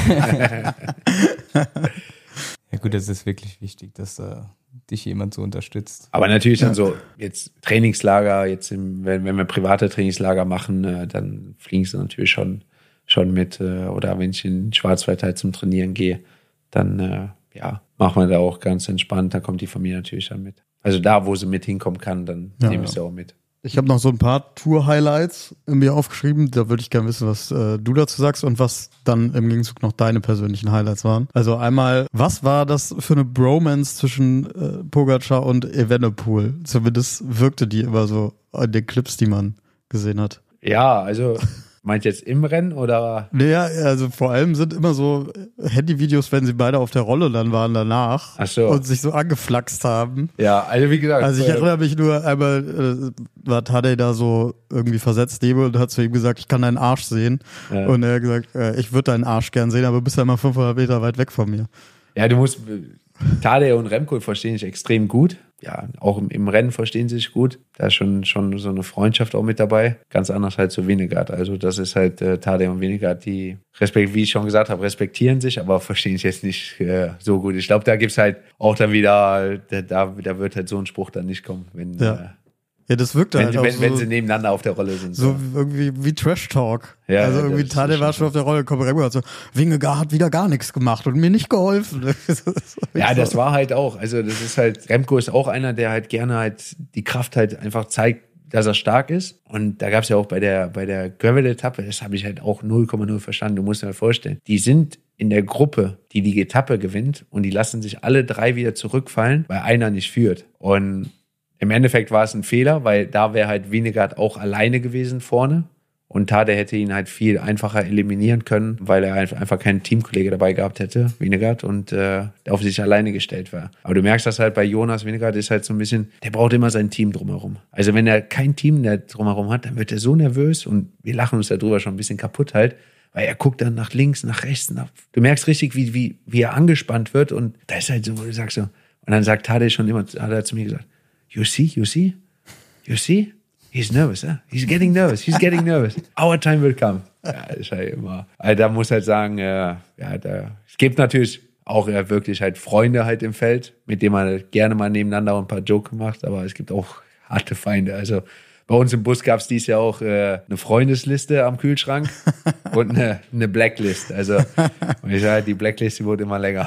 Ja gut, das ist wirklich wichtig, dass äh, dich jemand so unterstützt. Aber natürlich dann so, jetzt Trainingslager, jetzt im, wenn, wenn wir private Trainingslager machen, äh, dann fliegen sie natürlich schon, schon mit. Äh, oder wenn ich in den Schwarzwald halt zum Trainieren gehe, dann äh, ja, machen wir da auch ganz entspannt. Da kommt die Familie natürlich dann mit. Also da, wo sie mit hinkommen kann, dann Ja, nehme ich ja. sie auch mit. Ich habe noch so ein paar Tour-Highlights mir aufgeschrieben. Da würde ich gerne wissen, was äh, du dazu sagst und was dann im Gegenzug noch deine persönlichen Highlights waren. Also einmal, was war das für eine Bromance zwischen äh, Pogacar und Evenepoel? Zumindest wirkte die immer so in den Clips, die man gesehen hat. Ja, also meint jetzt im Rennen oder? Naja, also vor allem sind immer so Handyvideos, wenn sie beide auf der Rolle dann waren danach. Ach so. Und sich so angeflaxt haben. Ja, also wie gesagt. Also ich äh, erinnere mich nur einmal, äh, war Tadej da so irgendwie versetzt neben und hat zu ihm gesagt, ich kann deinen Arsch sehen. Ja. Und er hat gesagt, äh, ich würde deinen Arsch gern sehen, aber du bist ja immer fünfhundert Meter weit weg von mir. Ja, du musst, Tadej und Remco verstehen sich extrem gut. Ja, auch im, im Rennen verstehen sie sich gut. Da ist schon, schon so eine Freundschaft auch mit dabei. Ganz anders halt zu Vingegaard. Also das ist halt äh, Tadej und Vingegaard, die, respekt, wie ich schon gesagt habe, respektieren sich, aber verstehen sich jetzt nicht äh, so gut. Ich glaube, da gibt's halt auch dann wieder, da, da wird halt so ein Spruch dann nicht kommen, wenn, Ja. äh, Ja, das wirkte wenn, halt auch wenn, so, wenn sie nebeneinander auf der Rolle sind. so irgendwie wie Trash-Talk. Ja, also ja, irgendwie das ist Tadej war schon schon auf der Rolle, kommt Remco hat so, Vingegaard hat wieder gar nichts gemacht und mir nicht geholfen. Ja, das war halt auch, also das ist halt, Remco ist auch einer, der halt gerne halt die Kraft halt einfach zeigt, dass er stark ist. Und da gab es ja auch bei der, bei der Gravel-Etappe, das habe ich halt auch null Komma null verstanden, du musst dir mal vorstellen, die sind in der Gruppe, die die Etappe gewinnt und die lassen sich alle drei wieder zurückfallen, weil einer nicht führt. Und im Endeffekt war es ein Fehler, weil da wäre halt Vingegaard auch alleine gewesen vorne. Und Tadej hätte ihn halt viel einfacher eliminieren können, weil er einfach keinen Teamkollege dabei gehabt hätte, Vingegaard, und äh, auf sich alleine gestellt war. Aber du merkst das halt bei Jonas Vingegaard, ist halt so ein bisschen, der braucht immer sein Team drumherum. Also wenn er kein Team drumherum hat, dann wird er so nervös und wir lachen uns darüber schon ein bisschen kaputt halt, weil er guckt dann nach links, nach rechts. Nach, du merkst richtig, wie, wie, wie er angespannt wird und da ist halt so, wo du sagst so, und dann sagt Tadej schon immer, hat er zu mir gesagt, You see, you see, you see? He's nervous, huh? He's getting nervous, he's getting nervous. Our time will come. Ja, das ist halt immer. Also da muss halt sagen, äh, ja, da, es gibt natürlich auch ja, wirklich halt Freunde halt im Feld, mit denen man halt gerne mal nebeneinander ein paar Jokes macht, aber es gibt auch harte Feinde. Also bei uns im Bus gab es dieses Jahr auch äh, eine Freundesliste am Kühlschrank und eine, eine Blacklist. Also und ich sage, die Blacklist, die wurde immer länger.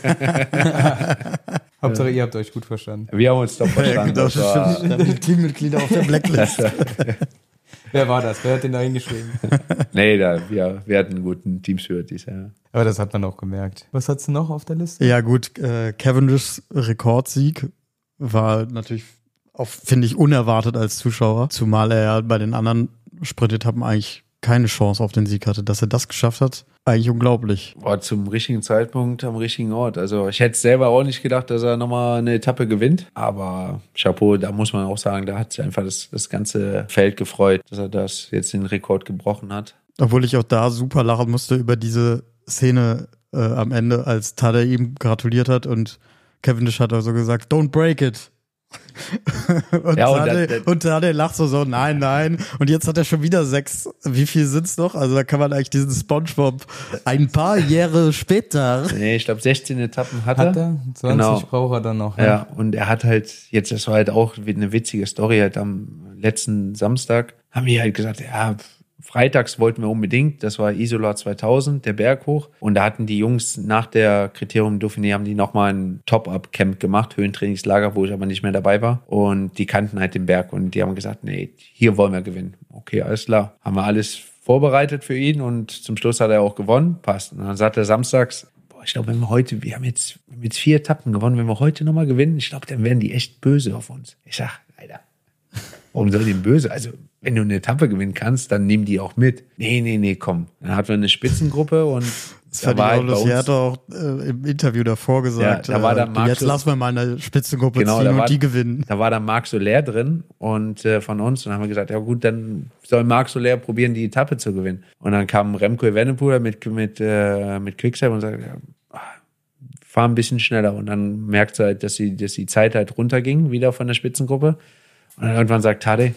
Hauptsache, ihr habt euch gut verstanden. Wir haben uns doch verstanden. Ja, das war, stimmt. Die Teammitglieder auf der Blacklist. Wer war das? Wer hat den da hingeschrieben? nee, da, wir, wir hatten einen guten Teamspirit dieses Jahr. Aber das hat man auch gemerkt. Was hat's noch auf der Liste? Ja gut, äh, Cavendishs Rekordsieg war natürlich auch, finde ich, unerwartet als Zuschauer. Zumal er ja bei den anderen Sprintetappen eigentlich keine Chance auf den Sieg hatte. Dass er das geschafft hat, eigentlich unglaublich. War zum richtigen Zeitpunkt am richtigen Ort. Also ich hätte selber auch nicht gedacht, dass er nochmal eine Etappe gewinnt. Aber Chapeau, da muss man auch sagen, da hat sich einfach das, das ganze Feld gefreut, dass er das jetzt den Rekord gebrochen hat. Obwohl ich auch da super lachen musste über diese Szene äh, am Ende, als Tadej ihm gratuliert hat und Cavendish hat also gesagt, don't break it. und, Ja, und Tadej, das- das- und Tadej lacht so, so, nein, nein. Und jetzt hat er schon wieder sechs. Wie viel sind's noch? Also da kann man eigentlich diesen Spongebob ein paar Jahre später. Nee, ich glaube sechzehn Etappen hat er. Hat er? zwanzig Genau. braucht er dann noch. Ja, und er hat halt, jetzt, das war halt auch eine witzige Story, halt am letzten Samstag haben wir halt gesagt, ja, freitags wollten wir unbedingt, das war Isola zweitausend, der Berg hoch. Und da hatten die Jungs nach der Kriterium Dauphiné, haben die nochmal ein Top-Up-Camp gemacht, Höhentrainingslager, wo ich aber nicht mehr dabei war. Und die kannten halt den Berg und die haben gesagt, nee, hier wollen wir gewinnen. Okay, alles klar. Haben wir alles vorbereitet für ihn und zum Schluss hat er auch gewonnen. Passt. Und dann sagt er samstags, boah, ich glaube, wenn wir heute, wir haben jetzt, wir haben jetzt vier Etappen gewonnen, wenn wir heute nochmal gewinnen, ich glaube, dann werden die echt böse auf uns. Ich sag, Alter, warum soll die denn böse? Also, wenn du eine Etappe gewinnen kannst, dann nimm die auch mit. Nee, nee, nee, komm. Dann hatten wir eine Spitzengruppe und Das da fand ich war auch halt bei lustig. Er uns, hat auch äh, im Interview davor gesagt, Ja, da war der äh, Marc jetzt so- lassen wir mal eine Spitzengruppe Genau, ziehen da und war- die gewinnen. da war dann Marc Soler drin und äh, von uns. Und dann haben wir gesagt, ja gut, dann soll Marc Soler probieren, die Etappe zu gewinnen. Und dann kam Remco Evenepoel mit, mit, äh, mit Quickstep und sagt, ja, fahr ein bisschen schneller. Und dann merkt sie halt, dass, sie, dass die Zeit halt runterging, wieder von der Spitzengruppe. Und dann irgendwann sagt Tadej,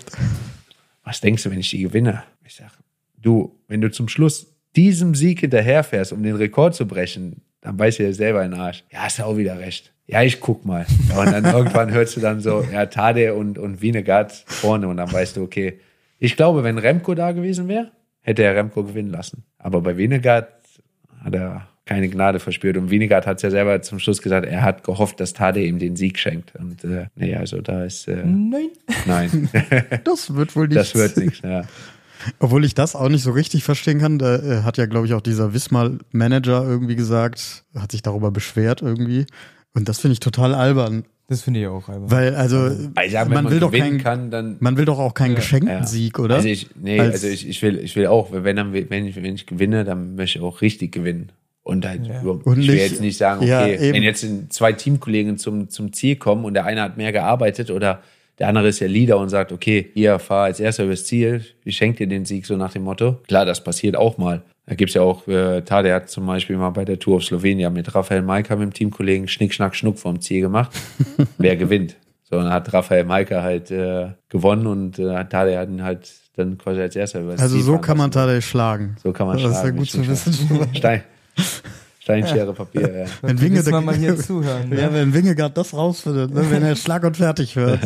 was denkst du, wenn ich die gewinne? Ich sag, du, wenn du zum Schluss diesem Sieg hinterherfährst, um den Rekord zu brechen, dann beißt du dir selber in den Arsch. Ja, hast du auch wieder recht. Ja, ich guck mal. Ja, und dann irgendwann hörst du dann so, ja, Tadej und, und Vingegaard vorne und dann weißt du, okay, ich glaube, wenn Remco da gewesen wäre, hätte er Remco gewinnen lassen. Aber bei Vingegaard hat er keine Gnade verspürt. Und Vingegaard hat es ja selber zum Schluss gesagt, er hat gehofft, dass Tadej ihm den Sieg schenkt. Und äh, nee, also da ist, äh, Nein. nein, Das wird wohl nicht. das wird nichts. Ja. Obwohl ich das auch nicht so richtig verstehen kann. Da äh, hat ja, glaube ich, auch dieser Wismar-Manager irgendwie gesagt, hat sich darüber beschwert irgendwie. Und das finde ich total albern. Das finde ich auch albern. Weil, also, Also, wenn man, man will doch gewinnen kein, kann, dann man will doch auch keinen geschenkten Ja. Sieg, oder? Also ich, nee, Als- also ich, ich will, ich will auch, wenn, dann, wenn, ich, wenn ich gewinne, dann möchte ich auch richtig gewinnen. Und halt, Ja. über- Und ich will nicht- jetzt nicht sagen, ja, okay, eben. wenn jetzt zwei Teamkollegen zum, zum Ziel kommen und der eine hat mehr gearbeitet oder der andere ist ja Leader und sagt, okay, hier, fahr als erster übers Ziel, ich schenke dir den Sieg, so nach dem Motto. Klar, das passiert auch mal. Da gibt's ja auch, äh, Tadej hat zum Beispiel mal bei der Tour of Slowenien mit Rafael Majka, mit dem Teamkollegen, Schnick, Schnack, Schnuck vorm Ziel gemacht. Wer gewinnt? So, dann hat Rafael Majka halt äh, gewonnen und äh, Tadej hat ihn halt dann quasi als erster übers Also Ziel so fahren kann man lassen. Tadej schlagen. So kann man Das ist ja schlagen. gut zu wissen. Stein, Stein, Schere, Papier. Ja. Wenn Winge, Winge, müssen wir mal hier zuhören. ja, Ne? wenn Wingegaard das rausfindet, ne? Wenn er Schlag und fertig wird,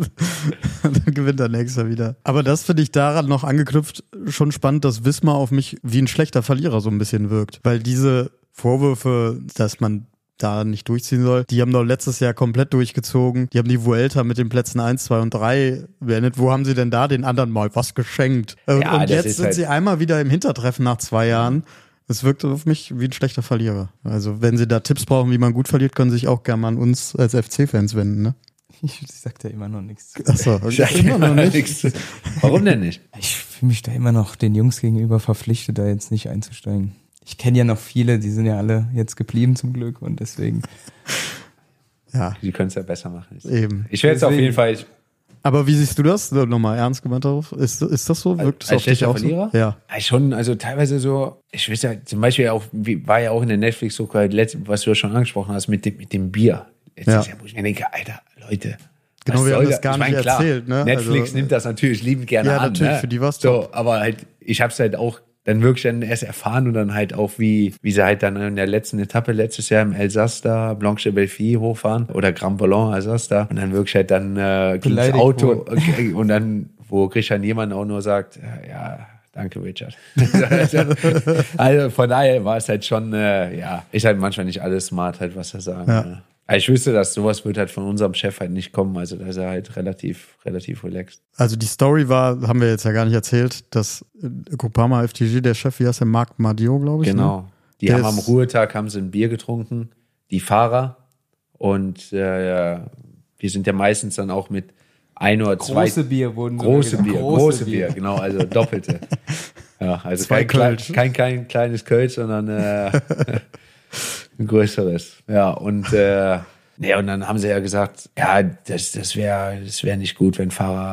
dann gewinnt er nächstes Jahr wieder. Aber das finde ich daran noch angeknüpft schon spannend, dass Wismar auf mich wie ein schlechter Verlierer so ein bisschen wirkt. Weil diese Vorwürfe, dass man da nicht durchziehen soll, die haben doch letztes Jahr komplett durchgezogen. Die haben die Vuelta mit den Plätzen eins, zwei und drei beendet. Wo haben sie denn da den anderen mal was geschenkt? Und, Ja, und das jetzt ist sind halt- sie einmal wieder im Hintertreffen nach zwei Jahren. Es wirkt auf mich wie ein schlechter Verlierer. Also wenn sie da Tipps brauchen, wie man gut verliert, können sie sich auch gerne an uns als F C-Fans wenden, ne? Ich, ich sag da immer noch nichts. Achso, Ich sag immer noch nicht. nichts. Warum denn nicht? Ich fühle mich da immer noch den Jungs gegenüber verpflichtet, da jetzt nicht einzusteigen. Ich kenne ja noch viele, die sind ja alle jetzt geblieben zum Glück und deswegen. Ja, Die können es ja besser machen. eben. Ich werde jetzt auf Deswegen. jeden Fall, ich, Aber wie siehst du das? So, nochmal ernst gemeint darauf. Ist, ist das so? Wirkt es als auf dich schlechter auch Verlierer? so? Ja. Ja, schon, also teilweise so, ich weiß ja, zum Beispiel auch, wie, war ja auch in der Netflix-Doku, halt letzt- was du ja schon angesprochen hast, mit dem, mit dem Bier. Jetzt Ja. ist ja, wo ich mir denke, Alter, Leute. Genau, was wir soll haben das gar Ich mein, nicht klar, erzählt, ne? Netflix Also, nimmt das natürlich liebend gerne Ja, an. natürlich, ne? für die war's so, top. aber halt, ich hab's halt auch dann wirklich dann erst erfahren und dann halt auch, wie, wie sie halt dann in der letzten Etappe letztes Jahr im Elsass da, Blanche de Belfi hochfahren oder Grand Ballon Alsace da und dann wirklich halt dann äh, ging's Beleidigt Auto okay, und dann, wo Christian Niemann auch nur sagt, äh, ja, danke, Richard. Also von daher war es halt schon, äh, ja, ist halt manchmal nicht alles smart, halt, was er sagt. Ja. Ne? Aber ich wüsste, dass sowas wird halt von unserem Chef halt nicht kommen. Also da ist er halt relativ, relativ relaxed. Also die Story war, haben wir jetzt ja gar nicht erzählt, dass äh, Groupama F D G, der Chef, wie heißt der, Marc Madiot, glaube ich. Genau. Ne? Die Der haben am ist- Ruhetag haben sie ein Bier getrunken, die Fahrer. Und äh, wir sind ja meistens dann auch mit ein oder zwei. Große Bier wurden sogar Große gesagt. Bier, große Bier, genau, also doppelte. Ja, also Zwei kein, klein, Kölsch. kein, kein kleines Kölsch, sondern äh, ein größeres. Ja, und, äh, nee, und dann haben sie ja gesagt, ja, das, das wäre das wär nicht gut, wenn Fahrer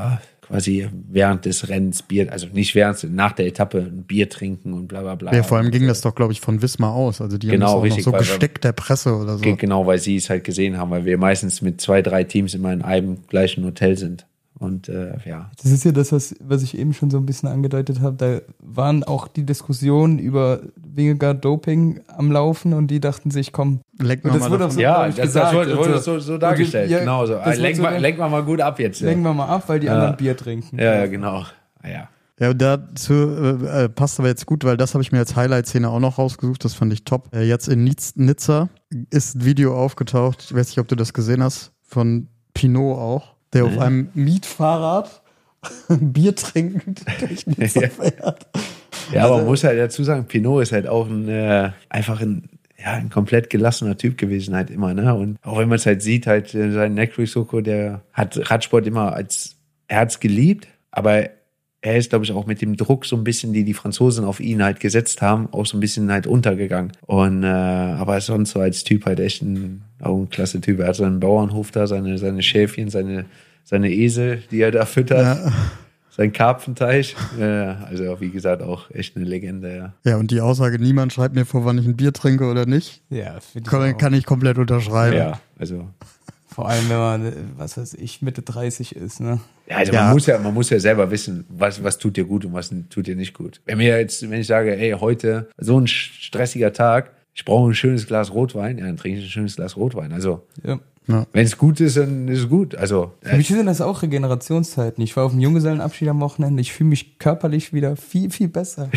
quasi während des Rennens Bier, also nicht während, nach der Etappe ein Bier trinken und bla bla bla. Ja, vor allem ging das doch, glaube ich, von Wismar aus. Also die Genau, haben das auch richtig, noch so weil- gesteckt der Presse oder so. Ge- Genau, weil sie es halt gesehen haben, weil wir meistens mit zwei, drei Teams immer in einem gleichen Hotel sind. Und äh, ja. Das ist ja das, was, was ich eben schon so ein bisschen angedeutet habe. Da waren auch die Diskussionen über Vingegaard Doping am Laufen und die dachten sich, komm, Leck Und mal das mal wurde davon. auch so, Ja, glaub ich, das, das gesagt. wurde, wurde Und so, so dargestellt. ja, genau so. das wurde Lenk, so mal, dann- lenk mal mal gut ab jetzt. Ja, lenken wir mal ab, weil die Ja. anderen Bier trinken. ja, ja genau. Ah, ja. Ja, und dazu äh, äh, passt aber jetzt gut, weil das habe ich mir als Highlight-Szene auch noch rausgesucht. Das fand ich top. Äh, jetzt in Niz- Nizza ist ein Video aufgetaucht. Ich weiß nicht, ob du das gesehen hast. Von Pinot auch. Der Mhm. auf einem Mietfahrrad Bier trinkend durch Nizza Ja. fährt. Ja, aber man muss halt dazu sagen, Pinot ist halt auch ein, äh, einfach ein, ja, ein komplett gelassener Typ gewesen halt immer, ne? Und auch wenn man es halt sieht, halt, äh, sein Necro-Soko, der hat Radsport immer als, er hat's geliebt, aber er ist, glaube ich, auch mit dem Druck so ein bisschen, die die Franzosen auf ihn halt gesetzt haben, auch so ein bisschen halt untergegangen. Und, äh, aber sonst so als Typ halt echt ein, auch ein klasse Typ. Er hat seinen Bauernhof da, seine, seine Schäfchen, seine, seine Esel, die er da füttert. Ja. Sein Karpfenteich. Äh, also, wie gesagt, auch echt eine Legende, ja. Ja, und die Aussage, niemand schreibt mir vor, wann ich ein Bier trinke oder nicht, Ja, finde ich kann, auch. kann ich komplett unterschreiben. Ja, also. Vor allem, wenn man, was weiß ich, Mitte dreißig ist, ne? Ja, also Ja. Man, muss ja, man muss ja selber wissen, was, was tut dir gut und was tut dir nicht gut. Wenn mir jetzt, wenn ich sage, ey, heute so ein stressiger Tag, ich brauche ein schönes Glas Rotwein, ja, dann trinke ich ein schönes Glas Rotwein. Also, Ja. wenn es gut ist, dann ist es gut. Also, Für mich sind das auch Regenerationszeiten. Ich war auf dem Junggesellenabschied am Wochenende. Ich fühle mich körperlich wieder viel, viel besser.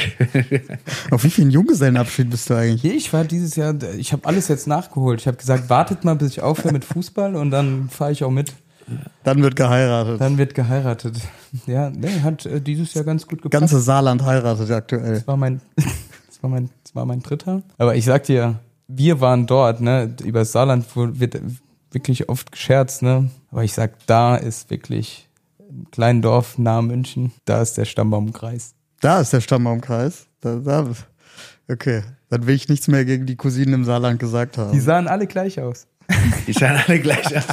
Auf wie vielen Junggesellenabschied bist du eigentlich? Ich war dieses Jahr, ich habe alles jetzt nachgeholt. Ich habe gesagt, wartet mal, bis ich aufhöre mit Fußball und dann fahre ich auch mit. Dann wird geheiratet. Dann wird geheiratet. Ja, nee, hat äh, dieses Jahr ganz gut gepasst. Ganze Saarland heiratet aktuell. Das war mein, das war mein, das war mein dritter. Aber ich sag dir, wir waren dort, ne, über das Saarland wo- wird wirklich oft gescherzt, ne. Aber ich sag, da ist wirklich ein kleines Dorf nahe München, da ist der Stammbaumkreis. Da ist der Stammbaumkreis. Da, da. Okay, dann will ich nichts mehr gegen die Cousinen im Saarland gesagt haben. Die sahen alle gleich aus. die sahen alle gleich aus.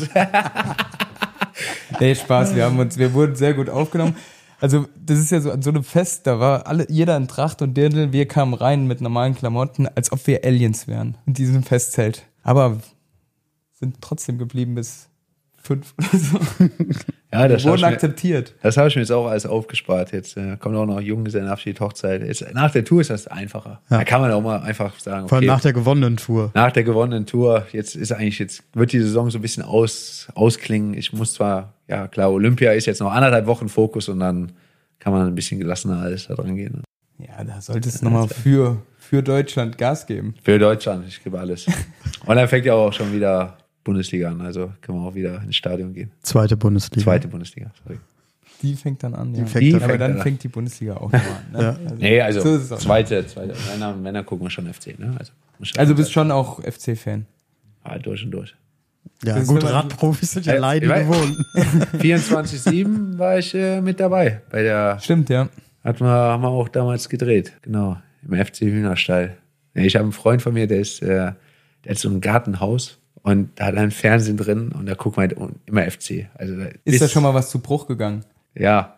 Nee, Spaß, wir haben uns, wir wurden sehr gut aufgenommen. Also, das ist ja so an so einem Fest, da war alle, jeder in Tracht und Dirndl, wir kamen rein mit normalen Klamotten, als ob wir Aliens wären in diesem Festzelt. Aber sind trotzdem geblieben bis fünf oder so. Ja, das Wir habe wurden ich, mir- akzeptiert. das hab ich mir jetzt auch alles aufgespart. Jetzt äh, kommt auch noch Junggesellenabschied, Hochzeit. Jetzt, nach der Tour ist das einfacher. Ja. Da kann man auch mal einfach sagen, Vor allem okay, nach der gewonnenen Tour. nach der gewonnenen Tour, jetzt ist eigentlich, jetzt wird die Saison so ein bisschen aus, ausklingen. Ich muss zwar, ja klar, Olympia ist jetzt noch anderthalb Wochen Fokus und dann kann man ein bisschen gelassener alles da dran gehen. Ja, da sollte es nochmal für, für Deutschland Gas geben. Für Deutschland, ich gebe alles. Und dann fängt ja auch schon wieder Bundesliga an, also können wir auch wieder ins Stadion gehen. Zweite Bundesliga. Zweite Bundesliga, sorry. Die fängt dann an, ja. Die fängt Die dann Aber fängt dann an. fängt die Bundesliga auch noch an. Ne? Ja. Also, Nee, also so ist es auch. zweite, zweite. Männer, Männer gucken wir schon F C, ne? Also, muss schon- Also du bist schon auch F C-Fan. Ah, durch und durch. Ja, Das ist gut, immer- Radprofis sind ja Äh, Leiden ich weiß- gewohnt. vierundzwanzig sieben war ich äh, mit dabei. Bei der, Stimmt, ja. hat man, haben wir auch damals gedreht. Genau, im F C Hühnerstall. Ja, ich habe einen Freund von mir, der ist, äh, der hat so ein Gartenhaus und da hat er einen Fernsehen drin und da guckt man halt immer F C. Also, da Ist da schon mal was zu Bruch gegangen? Ja.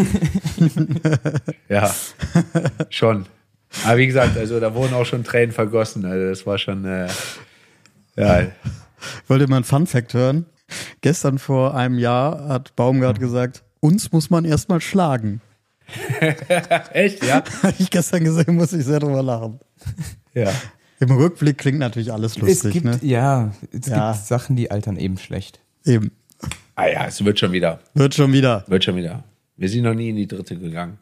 ja, schon. Aber wie gesagt, also da wurden auch schon Tränen vergossen. Also das war schon, äh, ja, Wollt ihr mal einen Fun-Fact hören? Gestern vor einem Jahr hat Baumgart gesagt, uns muss man erstmal schlagen. echt, ja? Habe ich gestern gesehen, muss ich sehr drüber lachen. Ja. Im Rückblick klingt natürlich alles lustig, es gibt, ne? ja, es Ja. gibt Sachen, die altern eben schlecht. Eben. Ah ja, es wird schon wieder, Wird schon wieder. wird schon wieder. Wir sind noch nie in die dritte gegangen.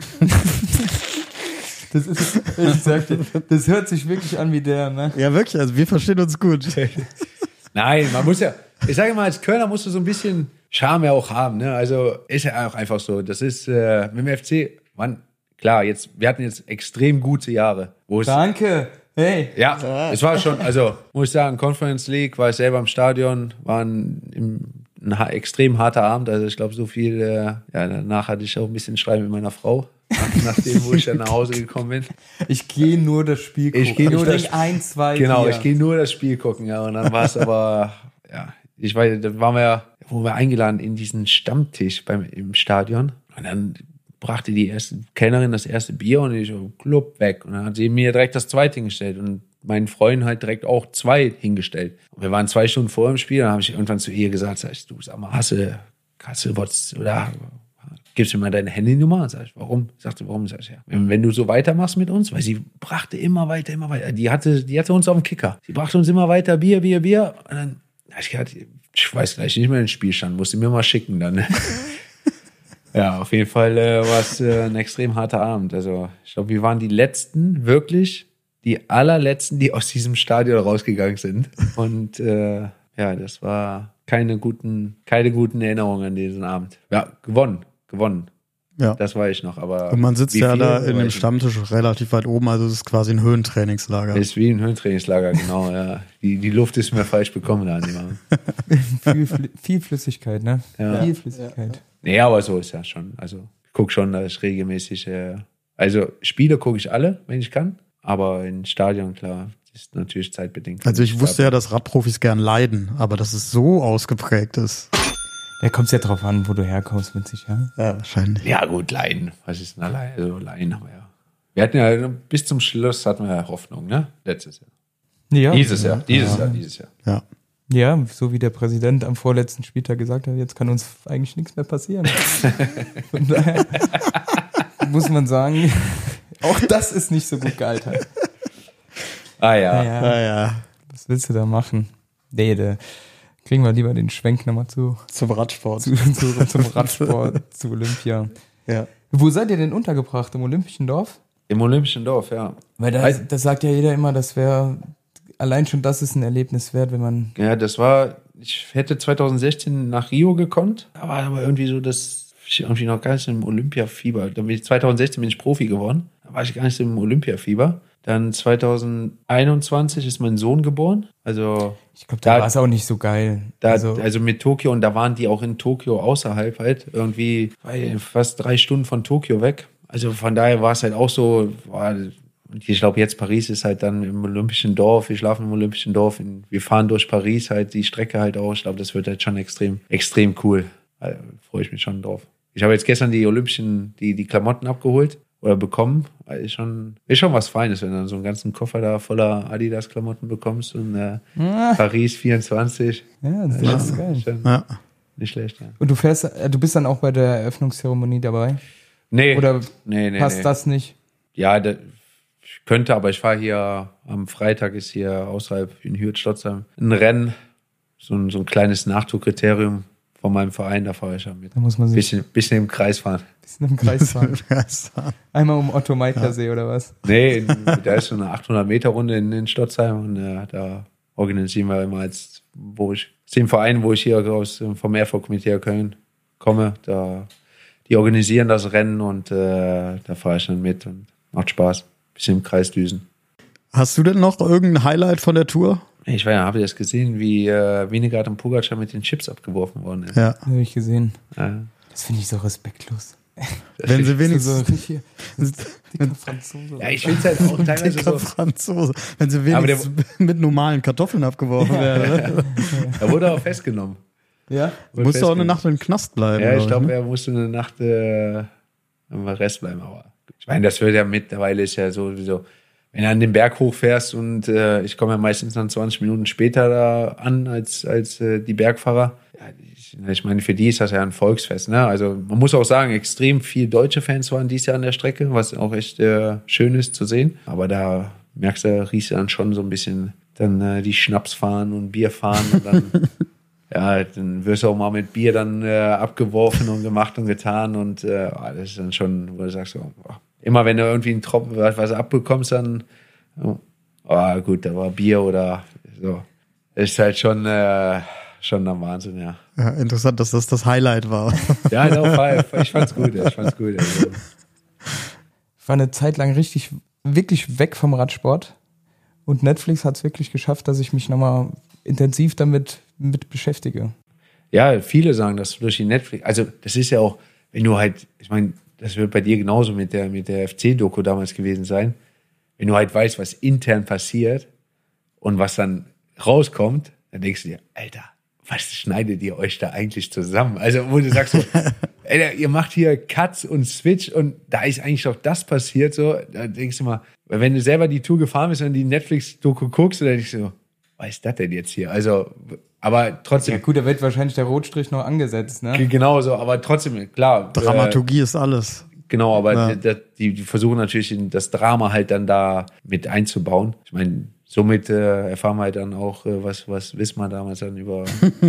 Das ist, ich sag dir, das hört sich wirklich an wie der, ne? Ja, wirklich, also wir verstehen uns gut. Nein, man muss ja, ich sage mal, als Kölner musst du so ein bisschen Charme ja auch haben, ne? Also ist ja auch einfach so. Das ist äh, mit dem F C, man, klar, jetzt, wir hatten jetzt extrem gute Jahre, wo es Danke. Hey. Ja, es war schon, also muss ich sagen, Conference League, war ich selber im Stadion, war ein, im, ein ha- extrem harter Abend. Also ich glaube, so viel, äh, ja, danach hatte ich auch ein bisschen Streit mit meiner Frau, nach, nachdem, wo ich dann nach Hause gekommen bin. Ich gehe nur das Spiel gucken. Ich gehe nur trink das- ein, zwei Genau, Bier. ich gehe nur das Spiel gucken, ja. Und dann war es aber, ja, ich weiß, da waren wir ja, wo wir eingeladen in diesen Stammtisch beim, im Stadion. Und dann brachte die erste Kellnerin das erste Bier und ich so, Club weg. Und dann hat sie mir direkt das zweite hingestellt und meinen Freunden halt direkt auch zwei hingestellt. Und wir waren zwei Stunden vor dem Spiel, dann habe ich irgendwann zu ihr gesagt, sag ich, du, sag mal, hast du, hast du was, oder gibst du mir mal deine Handynummer? Sag ich, warum? Sagte, warum? Sag ich, ja. Wenn du so weitermachst mit uns, weil sie brachte immer weiter, immer weiter. Die hatte, die hatte uns auf dem Kicker. Sie brachte uns immer weiter Bier, Bier, Bier. Und dann, ich, gedacht, ich weiß gleich nicht mehr den Spielstand, musste mir mal schicken dann. Ja, auf jeden Fall äh, war es äh, ein extrem harter Abend. Also ich glaube, wir waren die Letzten, wirklich die allerletzten, die aus diesem Stadion rausgegangen sind. Und äh, ja, das war keine guten, keine guten Erinnerungen an diesen Abend. Ja, gewonnen, gewonnen. Ja. Das war ich noch, aber. Und man sitzt wie ja viel, da in dem weiß ich Stammtisch relativ weit oben, also es ist quasi ein Höhentrainingslager. nicht. Ist wie ein Höhentrainingslager, genau, ja. Die, die Luft ist mir falsch bekommen da an dem Abend. viel, Fl- viel Flüssigkeit, ne? Ja. Viel Flüssigkeit. Nee, aber so ist ja schon. Also ich gucke schon, dass ich regelmäßig, äh, also Spiele gucke ich alle, wenn ich kann, aber im Stadion, klar, ist natürlich zeitbedingt. Also ich wusste ja, dass Radprofis gern leiden, aber dass es so ausgeprägt ist. Da kommt es ja drauf an, wo du herkommst mit Sicherheit. Ja, wahrscheinlich. Ja gut, Leiden. Was ist denn allein? Also Leiden haben wir ja. Wir hatten ja bis zum Schluss hatten wir ja Hoffnung, ne? Letztes Jahr. Ja. Dieses Jahr, dieses Jahr, dieses Jahr. Ja. Ja, so wie der Präsident am vorletzten Spieltag gesagt hat, jetzt kann uns eigentlich nichts mehr passieren. Von daher muss man sagen, auch das ist nicht so gut gealtert. Ah ja. Naja, Ja, ja. was willst du da machen? Nee, da kriegen wir lieber den Schwenk nochmal zu, Zum Radsport. zu, zu, zum Radsport, zu Olympia. Ja. Wo seid ihr denn untergebracht? Im Olympischen Dorf? Im Olympischen Dorf, ja. Weil da, das sagt ja jeder immer, das wäre, allein schon das ist ein Erlebnis wert, wenn man... Ja, das war, ich hätte zwanzig sechzehn nach Rio gekonnt, da war aber irgendwie so, dass ich irgendwie noch gar nicht im Olympiafieber. Dann bin ich, zwanzig sechzehn bin ich Profi geworden, da war ich gar nicht im Olympiafieber. Dann zwanzig einundzwanzig ist mein Sohn geboren, also Ich glaube, da Da- war es auch nicht so geil. da, also, also, mit Tokio, und da waren die auch in Tokio außerhalb halt, irgendwie weil fast drei Stunden von Tokio weg. Also von daher war es halt auch so, war, und ich glaube jetzt Paris ist halt dann im Olympischen Dorf, wir schlafen im Olympischen Dorf, in, wir fahren durch Paris halt die Strecke halt auch, ich glaube das wird halt schon extrem, extrem cool. Also, freue ich mich schon drauf. Ich habe jetzt gestern die Olympischen, die, die Klamotten abgeholt oder bekommen. Also ist schon, ist schon was Feines, wenn du dann so einen ganzen Koffer da voller Adidas-Klamotten bekommst und äh, Ah. Paris vierundzwanzig. ja, das ist geil. Schon Ja. nicht schlecht, ja. Und du fährst, äh, du bist dann auch bei der Eröffnungszeremonie dabei? Nee, Oder nee, nee, passt nee. das nicht? Ja, da, ich könnte, aber ich fahre hier, am Freitag ist hier außerhalb in Hürth-Stotzheim ein Rennen, so ein, so ein kleines Nachdruckkriterium von meinem Verein, da fahre ich ja mit. Da muss man sich Bisschen, bisschen im Kreis fahren. ein bisschen im Kreis fahren. Ja. Einmal um Otto-Meitler-See oder was? Nee, in, da ist so eine achthundert Meter Runde in, in Stotzheim und äh, da organisieren wir immer als, wo ich, aus dem Verein, wo ich hier aus, vom Airflow-Komitee Köln komme, da, die organisieren das Rennen und äh, da fahre ich dann mit und macht Spaß. Bisschen im Kreis düsen. Hast du denn noch irgendein Highlight von der Tour? Ich war ja, habe das gesehen, wie äh, Vingegaard und Pogacar mit den Chips abgeworfen worden ist. Ja. Habe ich gesehen. Ja. Das finde ich so respektlos. Wenn sie So wenigstens richtig dicker Franzose. Ja, ich finde es halt auch teilweise dicker so. Franzose, wenn sie Aber der- wenigstens mit normalen Kartoffeln abgeworfen werden. Da wurde er auch festgenommen. Ja? Du musst auch eine Nacht in den Knast bleiben. Ja, ich glaub glaube, ne? er musste eine Nacht äh, am Rest bleiben. Aber ich meine, das wird ja mittlerweile ist ja sowieso, wenn du an den Berg hochfährst und äh, ich komme ja meistens dann zwanzig Minuten später da an als, als äh, die Bergfahrer. Ja, ich, ich meine, für die ist das ja ein Volksfest. Ne? Also man muss auch sagen, extrem viele deutsche Fans waren dieses Jahr an der Strecke, was auch echt äh, schön ist zu sehen. Aber da merkst du, riechst du dann schon so ein bisschen dann äh, die Schnaps fahren und Bier fahren und dann ja, dann wirst du auch mal mit Bier dann äh, abgeworfen und gemacht und getan und äh, das ist dann schon, wo du sagst, oh, immer wenn du irgendwie einen Tropfen was, was abbekommst, dann oh, oh, gut, da war Bier oder so. Ist halt schon, äh, schon am Wahnsinn, ja. Ja, interessant, dass das das Highlight war. Ja, no, ich fand's gut, ich fand's gut. Also. Ich war eine Zeit lang richtig, wirklich weg vom Radsport. Und Netflix hat es wirklich geschafft, dass ich mich nochmal intensiv damit mit beschäftige. Ja, viele sagen das durch die Netflix. Also das ist ja auch, wenn du halt, ich meine, das wird bei dir genauso mit der, mit der F C-Doku damals gewesen sein. Wenn du halt weißt, was intern passiert und was dann rauskommt, dann denkst du dir, Alter, was schneidet ihr euch da eigentlich zusammen? Also, wo du sagst, so, ey, ihr macht hier Cuts und Switch und da ist eigentlich doch das passiert, so, da denkst du mal, wenn du selber die Tour gefahren bist und die Netflix-Doku guckst, dann denkst du so, was ist das denn jetzt hier? Also, aber trotzdem. Ja gut, da wird wahrscheinlich der Rotstrich noch angesetzt, ne? Genau so, aber trotzdem, klar. Dramaturgie äh, ist alles. Genau, aber ja. die, die, die versuchen natürlich das Drama halt dann da mit einzubauen. Ich meine, somit äh, erfahren wir halt dann auch, äh, was, was Wismar damals dann über,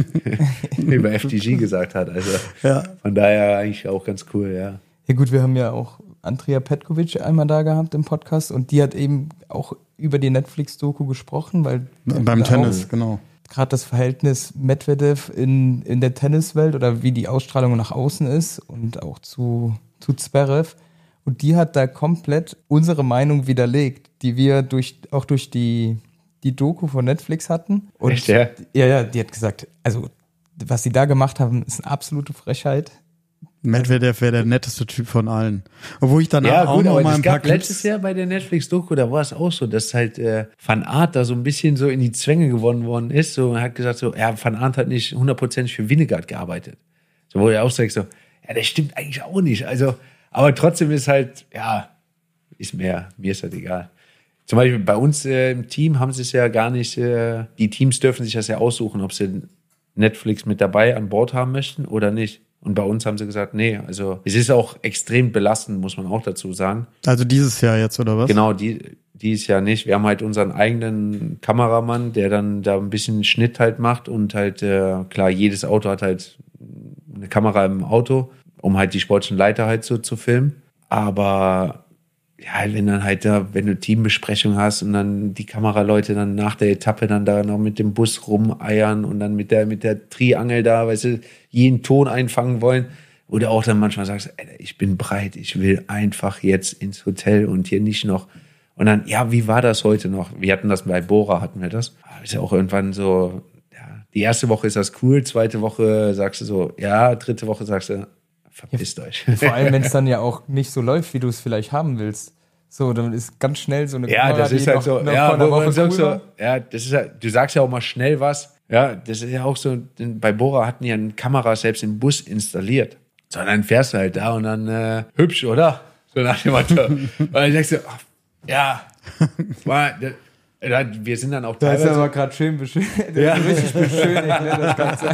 über F D G gesagt hat. Also ja. Von daher eigentlich auch ganz cool, ja. Ja gut, wir haben ja auch Andrea Petkovic einmal da gehabt im Podcast und die hat eben auch über die Netflix-Doku gesprochen, weil beim Tennis, genau. Gerade das Verhältnis Medvedev in, in der Tenniswelt oder wie die Ausstrahlung nach außen ist und auch zu, zu Zverev. Und die hat da komplett unsere Meinung widerlegt, die wir durch, auch durch die, die Doku von Netflix hatten. Und echt, ja? Ja, ja, die hat gesagt, also was sie da gemacht haben, ist eine absolute Frechheit. Medvedev wäre der netteste Typ von allen. Obwohl ich danach ja, auch gut, noch aber mal es ein paar gab letztes Jahr bei der Netflix-Doku, da war es auch so, dass halt äh, Van Aert da so ein bisschen so in die Zwänge gewonnen worden ist. So, man hat gesagt so, ja, Van Aert hat nicht hundertprozentig für Vingegaard gearbeitet. So, wo er auch sagt so, ja, das stimmt eigentlich auch nicht. Also, aber trotzdem ist halt, ja, ist mir, mir ist halt egal. Zum Beispiel bei uns äh, im Team haben sie es ja gar nicht, äh, die Teams dürfen sich das ja aussuchen, ob sie Netflix mit dabei an Bord haben möchten oder nicht. Und bei uns haben sie gesagt, nee, also es ist auch extrem belastend, muss man auch dazu sagen. Also dieses Jahr jetzt, oder was? Genau, die, dieses Jahr nicht. Wir haben halt unseren eigenen Kameramann, der dann da ein bisschen Schnitt halt macht und halt, äh, klar, jedes Auto hat halt eine Kamera im Auto, um halt die sportlichen Leiter halt so zu filmen. Aber ja, wenn dann halt da, wenn du Teambesprechung hast und dann die Kameraleute dann nach der Etappe dann da noch mit dem Bus rumeiern und dann mit der, mit der Triangel da, weißt du, jeden Ton einfangen wollen. Oder auch dann manchmal sagst, Alter, ich bin breit, ich will einfach jetzt ins Hotel und hier nicht noch. Und dann, ja, wie war das heute noch? Wir hatten das bei Bora, hatten wir das. Ist ja auch irgendwann so, ja, die erste Woche ist das cool, zweite Woche sagst du so, ja, dritte Woche sagst du, verpisst ja, euch. Vor allem, wenn es dann ja auch nicht so läuft, wie du es vielleicht haben willst. So, dann ist ganz schnell so eine ja, Kamera, das ist die halt noch, so, noch ja, vor einer wo man Woche sagt cool so, war. ja, das ist halt, du sagst ja auch mal schnell was. Ja, das ist ja auch so, bei Bora hatten ja eine Kamera selbst im Bus installiert. So, dann fährst du halt da und dann, äh, hübsch, oder? So nach dem Motto. Und dann denkst du, ach, ja, war, da, wir sind dann auch Da ist teilweise. aber gerade schön beschönigt. Ja. Richtig beschönigt, ne, das Ganze.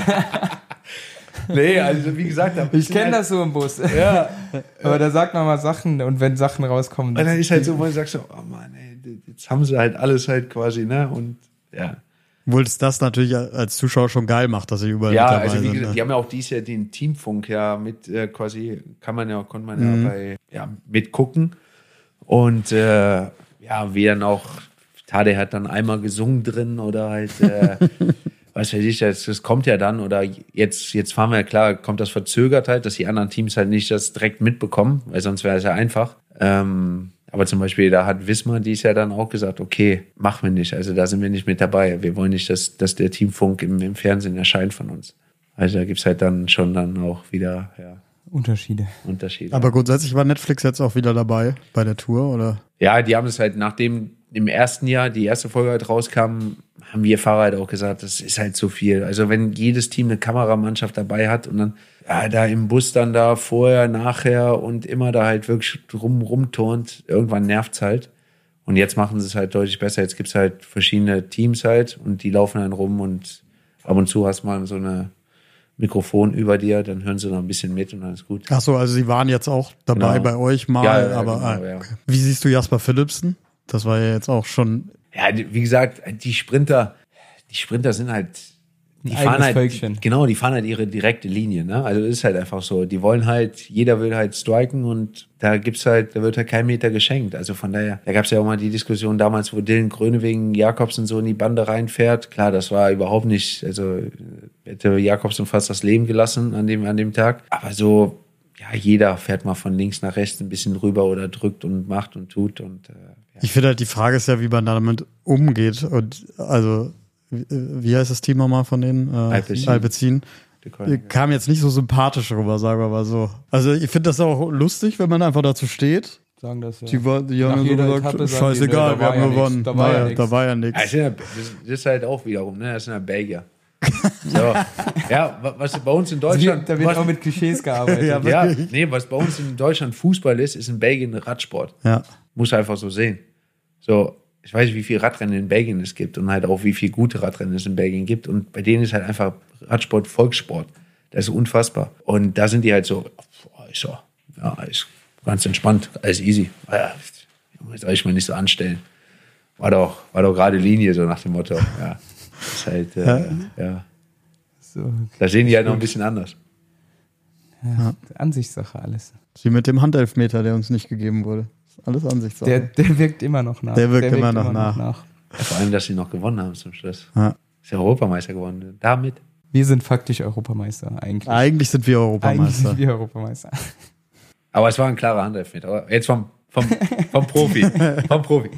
Nee, also wie gesagt, da Ich kenne halt, das so im Bus. Ja. Aber da sagt man mal Sachen und wenn Sachen rauskommen. Und dann ist halt so, wo du sagst so, oh Mann, ey, jetzt haben sie halt alles halt quasi, ne? Und ja. Obwohl es das natürlich als Zuschauer schon geil macht, dass sie überall Ja, mit dabei also wie sind. gesagt, Ne? die haben ja auch dieses Jahr den Teamfunk ja mit äh, quasi, kann man ja, konnte man Mhm. ja bei, ja, mitgucken. Und äh, ja, wie dann auch, Tade hat dann einmal gesungen drin oder halt, äh, was weiß ich, das, das kommt ja dann, oder jetzt, jetzt fahren wir ja klar, kommt das verzögert halt, dass die anderen Teams halt nicht das direkt mitbekommen, weil sonst wäre es ja einfach. Ähm, aber zum Beispiel, da hat Wismar dies ja dann auch gesagt, okay, machen wir nicht, also da sind wir nicht mit dabei. Wir wollen nicht, dass, dass der Teamfunk im, im Fernsehen erscheint von uns. Also da gibt's halt dann schon dann auch wieder, ja, Unterschiede. Unterschiede. Aber grundsätzlich war Netflix jetzt auch wieder dabei bei der Tour, oder? Ja, die haben es halt, nachdem im ersten Jahr die erste Folge halt rauskam, haben wir Fahrer halt auch gesagt, das ist halt zu viel. Also wenn jedes Team eine Kameramannschaft dabei hat und dann ja, da im Bus dann da vorher, nachher und immer da halt wirklich rum rumturnt, irgendwann nervt's halt. Und jetzt machen sie es halt deutlich besser. Jetzt gibt's halt verschiedene Teams halt und die laufen dann rum und ab und zu hast mal so eine Mikrofon über dir, dann hören sie noch ein bisschen mit und dann ist gut. Ach so, also sie waren jetzt auch dabei Genau. bei euch mal, Ja, ja, aber genau, ah, ja. okay. Wie siehst du Jasper Philipsen? Das war ja jetzt auch schon. Ja, die- wie gesagt, die Sprinter, die Sprinter sind halt, die Ein fahren eigenes halt, Völkchen. genau, die fahren halt ihre direkte Linie, ne? Also ist halt einfach so. Die wollen halt, jeder will halt striken und da gibt's halt, da wird halt kein Meter geschenkt. Also von daher, da gab's ja auch mal die Diskussion damals, wo Dylan Groenewegen Jakobsen so in die Bande reinfährt. Klar, das war überhaupt nicht, also hätte Jakobsen fast das Leben gelassen an dem, an dem Tag. Aber so, ja, jeder fährt mal von links nach rechts ein bisschen rüber oder drückt und macht und tut und, äh, ja. Ich finde halt, die Frage ist ja, wie man damit umgeht. Und also, wie, wie heißt das Team nochmal von denen? Äh, Alpecin. Alpecin. Die Kollegen. Kam jetzt nicht so sympathisch rüber, sagen wir mal so. Also ich finde das auch lustig, wenn man einfach dazu steht. Sagen das ja. Die, war, die Nach haben ja jeder so Etappe gesagt, sagen die, scheißegal, nee, da wir war haben ja gewonnen. nix, da war ja Naja, nix. da war ja Ja, nichts. das, sind ja, das das ist halt auch wiederum, ne? Das sind ja Belgier. So. Ja, wa- was bei uns in Deutschland. Da wird was, auch mit Klischees gearbeitet. Ja, ja, nee, was bei uns in Deutschland Fußball ist, ist in Belgien Radsport. Ja. Muss einfach so sehen. So, ich weiß nicht, wie viele Radrennen in Belgien es gibt und halt auch, wie viele gute Radrennen es in Belgien gibt. Und bei denen ist halt einfach Radsport Volkssport. Das ist unfassbar. Und da sind die halt so, boah, ist so, ja, ist ganz entspannt, alles easy. Ja, soll ich mal nicht so anstellen. War doch, war doch gerade Linie, so nach dem Motto. Ja, ist halt, äh, ja. ja. So, Da sehen die halt noch ein bisschen anders. ja, Ansichtssache alles. Wie mit dem Handelfmeter, der uns nicht gegeben wurde. Ist alles Ansichtssache. Der, der wirkt immer noch nach. Der wirkt immer noch nach. Vor allem, dass sie noch gewonnen haben zum Schluss. Ja. Ist ja Europameister geworden. Damit. Wir sind faktisch Europameister eigentlich. Eigentlich sind wir Eigentlich Europameister. sind wir Europameister. Aber es war ein klarer Handelfmeter. Aber jetzt vom, vom, vom Profi. Vom Profi.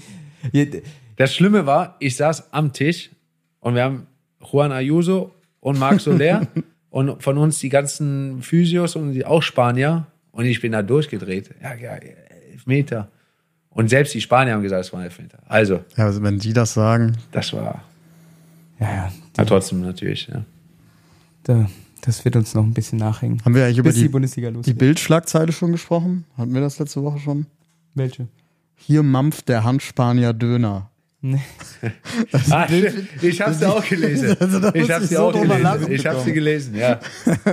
Das Schlimme war, ich saß am Tisch und wir haben Juan Ayuso und Marc Soler und von uns die ganzen Physios und die auch Spanier und ich bin da durchgedreht. Ja, ja, Elfmeter. Und selbst die Spanier haben gesagt, es war ein Elfmeter. Also, Ja, also wenn die das sagen. das war Ja, ja. ja, trotzdem natürlich. Ja. Da, das wird uns noch ein bisschen nachhängen. Haben wir eigentlich über Bis die die, Bundesliga die losgeht. Bildschlagzeile schon gesprochen? Hatten wir das letzte Woche schon? Welche? Hier mampft der Handspanier Döner. Nee. Ah, ich hab's ja auch gelesen. Also da Ich muss hab's ich ja so auch drüber gelesen. lachen Ich hab's bekommen. sie gelesen, ja.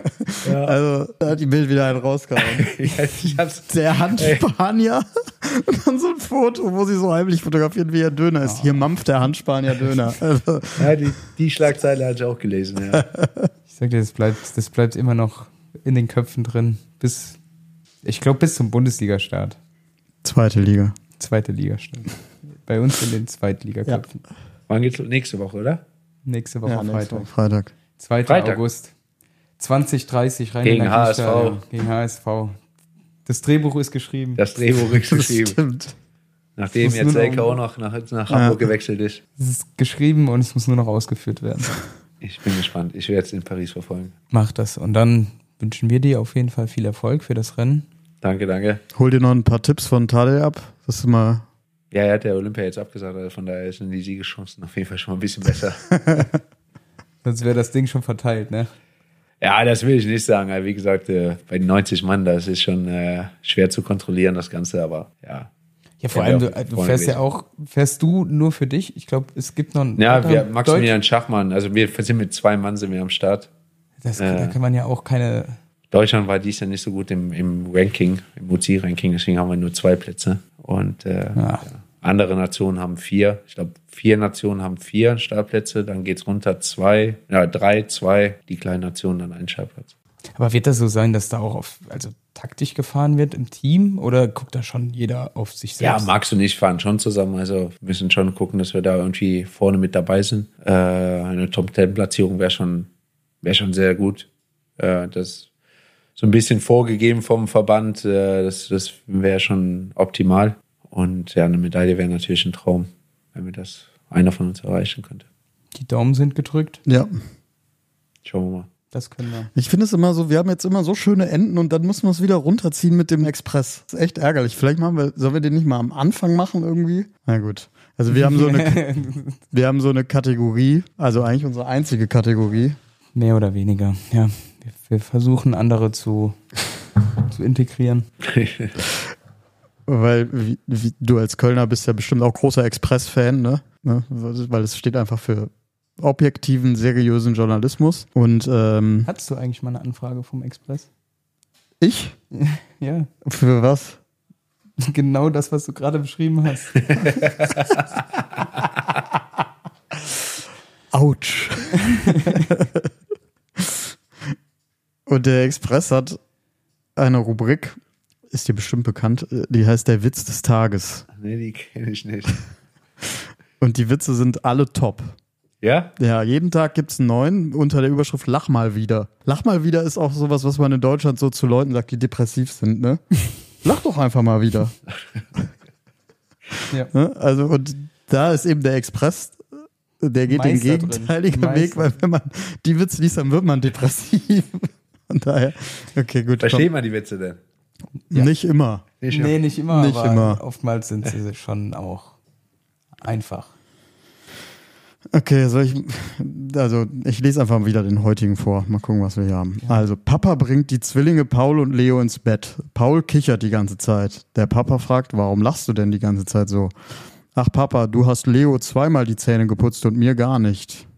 Also da hat die Bild wieder einen rausgehauen. Ich, ich hab's. Der Handspanier und dann so ein Foto, wo sie so heimlich fotografieren, wie er Döner ist. Hier mampft der Handspanier Döner. Also, Ja, die, die Schlagzeile hatte ich auch gelesen, ja. Ich sag dir, das bleibt, das bleibt immer noch in den Köpfen drin. Bis, ich glaube, bis zum Bundesliga-Start. zweite Liga. Zweite Liga-Start. Bei uns in den Zweitligaköpfen. Wann geht's nächste Woche, oder? Nächste Woche Ja, nächste Freitag. Woche Freitag. zweiter Freitag. August. zwanzig dreißig rein Gegen in H S V. Gegen H S V. Das Drehbuch ist geschrieben. Das Drehbuch ist Das geschrieben. stimmt. Nachdem muss jetzt nur noch- Selke auch noch nach, nach Hamburg Ja. gewechselt ist. Es ist geschrieben und es muss nur noch ausgeführt werden. Ich bin gespannt. Ich werde es in Paris verfolgen. Mach das. Und dann wünschen wir dir auf jeden Fall viel Erfolg für das Rennen. Danke, danke. Hol dir noch ein paar Tipps von Tadej ab. Das ist immer. Ja, er hat der Olympia jetzt abgesagt, also von daher sind die Siegeschancen auf jeden Fall schon mal ein bisschen besser. Sonst wäre das Ding schon verteilt, ne? Ja, das will ich nicht sagen. Also wie gesagt, äh, bei den neunzig Mann, das ist schon äh, schwer zu kontrollieren, das Ganze, aber ja. Ja, vor Ja, allem, wär du, auch du vorne fährst ja gewesen. auch, fährst du nur für dich? Ich glaube, es gibt noch einen. Ja, anderen wir, Maximilian Deutsch- Schachmann, also wir sind mit zwei Mann sind wir am Start. Das, äh, Da kann man ja auch keine. Deutschland war dies Jahr nicht so gut im, im Ranking, im U C I-Ranking, deswegen haben wir nur zwei Plätze. Und äh, Ja. ja. andere Nationen haben vier. Ich glaube, vier Nationen haben vier Startplätze, dann geht's runter zwei, ja, drei, zwei, die kleinen Nationen dann einen Startplatz. Aber wird das so sein, dass da auch auf, also taktisch gefahren wird im Team oder guckt da schon jeder auf sich Ja, selbst? Max und ich fahren schon zusammen, also wir müssen schon gucken, dass wir da irgendwie vorne mit dabei sind. Äh, eine Top-Ten-Platzierung wäre schon, wär schon sehr gut. Äh, das so ein bisschen vorgegeben vom Verband, äh, das, das wäre schon optimal. Und ja, eine Medaille wäre natürlich ein Traum, wenn wir das einer von uns erreichen könnte. Die Daumen sind gedrückt. Ja. Schauen wir mal. Das können wir. Ich finde es immer so, wir haben jetzt immer so schöne Enden und dann müssen wir es wieder runterziehen mit dem Express. Das ist echt ärgerlich. Vielleicht machen wir, sollen wir den nicht mal am Anfang machen irgendwie? Na gut. Also wir haben so eine, wir haben so eine Kategorie, also eigentlich unsere einzige Kategorie. Mehr oder weniger, ja. Wir, wir versuchen andere zu, zu integrieren. Weil wie, wie, du als Kölner bist ja bestimmt auch großer Express-Fan, ne? ne? Weil es steht einfach für objektiven, seriösen Journalismus. Und ähm, Hattest du eigentlich mal eine Anfrage vom Express? ich? Ja, Für was? genau das, was du gerade beschrieben hast. Autsch. Und der Express hat eine Rubrik, ist dir bestimmt bekannt, die heißt der Witz des Tages. Nee, die kenne ich nicht. Und die Witze sind alle top. Ja? Ja, jeden Tag gibt's einen neuen unter der Überschrift Lach mal wieder. Lach mal wieder ist auch sowas, was man in Deutschland so zu Leuten sagt, die depressiv sind, ne? Lach doch einfach mal wieder. Ja. Ne? Also, und da ist eben der Express, der geht den Meister drin. gegenteiligen Meister. Weg, weil wenn man die Witze liest, dann wird man depressiv. Von daher, okay, gut. Versteht man die Witze denn? komm. Nicht immer. Nicht Nee, nicht immer, Nicht aber immer. oftmals sind sie schon auch einfach. Okay, soll ich, also ich lese einfach wieder den heutigen vor. Mal gucken, was wir hier haben. Ja. Also, Papa bringt die Zwillinge Paul und Leo ins Bett. Paul kichert die ganze Zeit. Der Papa fragt, warum lachst du denn die ganze Zeit so? Ach Papa, du hast Leo zweimal die Zähne geputzt und mir gar nicht.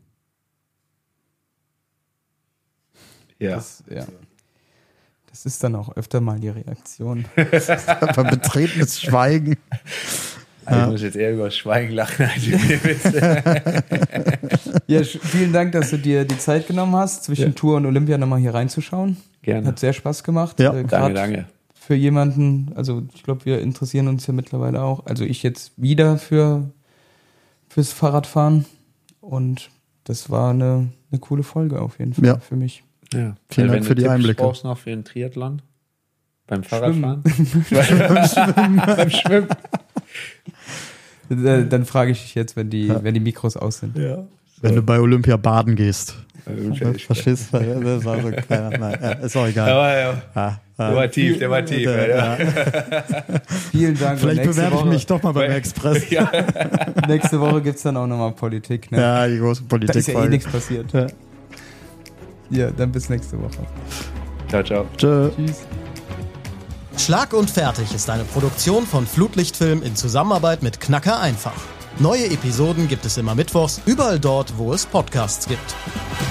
Ja. Das, ja. Das ist dann auch öfter mal die Reaktion. Einfach betretenes Schweigen. Also ich muss jetzt eher über Schweigen lachen als über die Witze. Ja, vielen Dank, dass du dir die Zeit genommen hast, zwischen ja. Tour und Olympia nochmal hier reinzuschauen. Gerne. Hat sehr Spaß gemacht. Ja. Äh, danke, danke. Für jemanden, also ich glaube, wir interessieren uns ja mittlerweile auch. Also ich jetzt wieder für fürs Fahrradfahren. Und das war eine, eine coole Folge auf jeden Fall ja. für mich. Ja. Vielen also, Dank für die Tipps Einblicke. Brauchst du noch für den Triathlon? Beim Fahrradfahren? Beim Schwimmen. Beim Schwimmen. Dann frage ich dich jetzt, wenn die, ja. wenn die Mikros aus sind. Ja. So. Wenn du bei Olympia baden gehst. Ja, verstehst du? Das war so keiner. Nein, ja, ist auch egal. Aber, ja. Ja, der war tief, der war tief. Der, ja. Vielen Dank. Vielleicht bewerbe ich Woche, mich doch mal beim Express. Ja. Nächste Woche gibt es dann auch nochmal Politik. Ne? Ja, die große Politik. Da ist ja eh nichts passiert. Ja. Ja, dann bis nächste Woche. Ciao, ciao. Tschö. Tschüss. Schlag und Fertig ist eine Produktion von Flutlichtfilm in Zusammenarbeit mit Knacker einfach. Neue Episoden gibt es immer mittwochs, überall dort, wo es Podcasts gibt.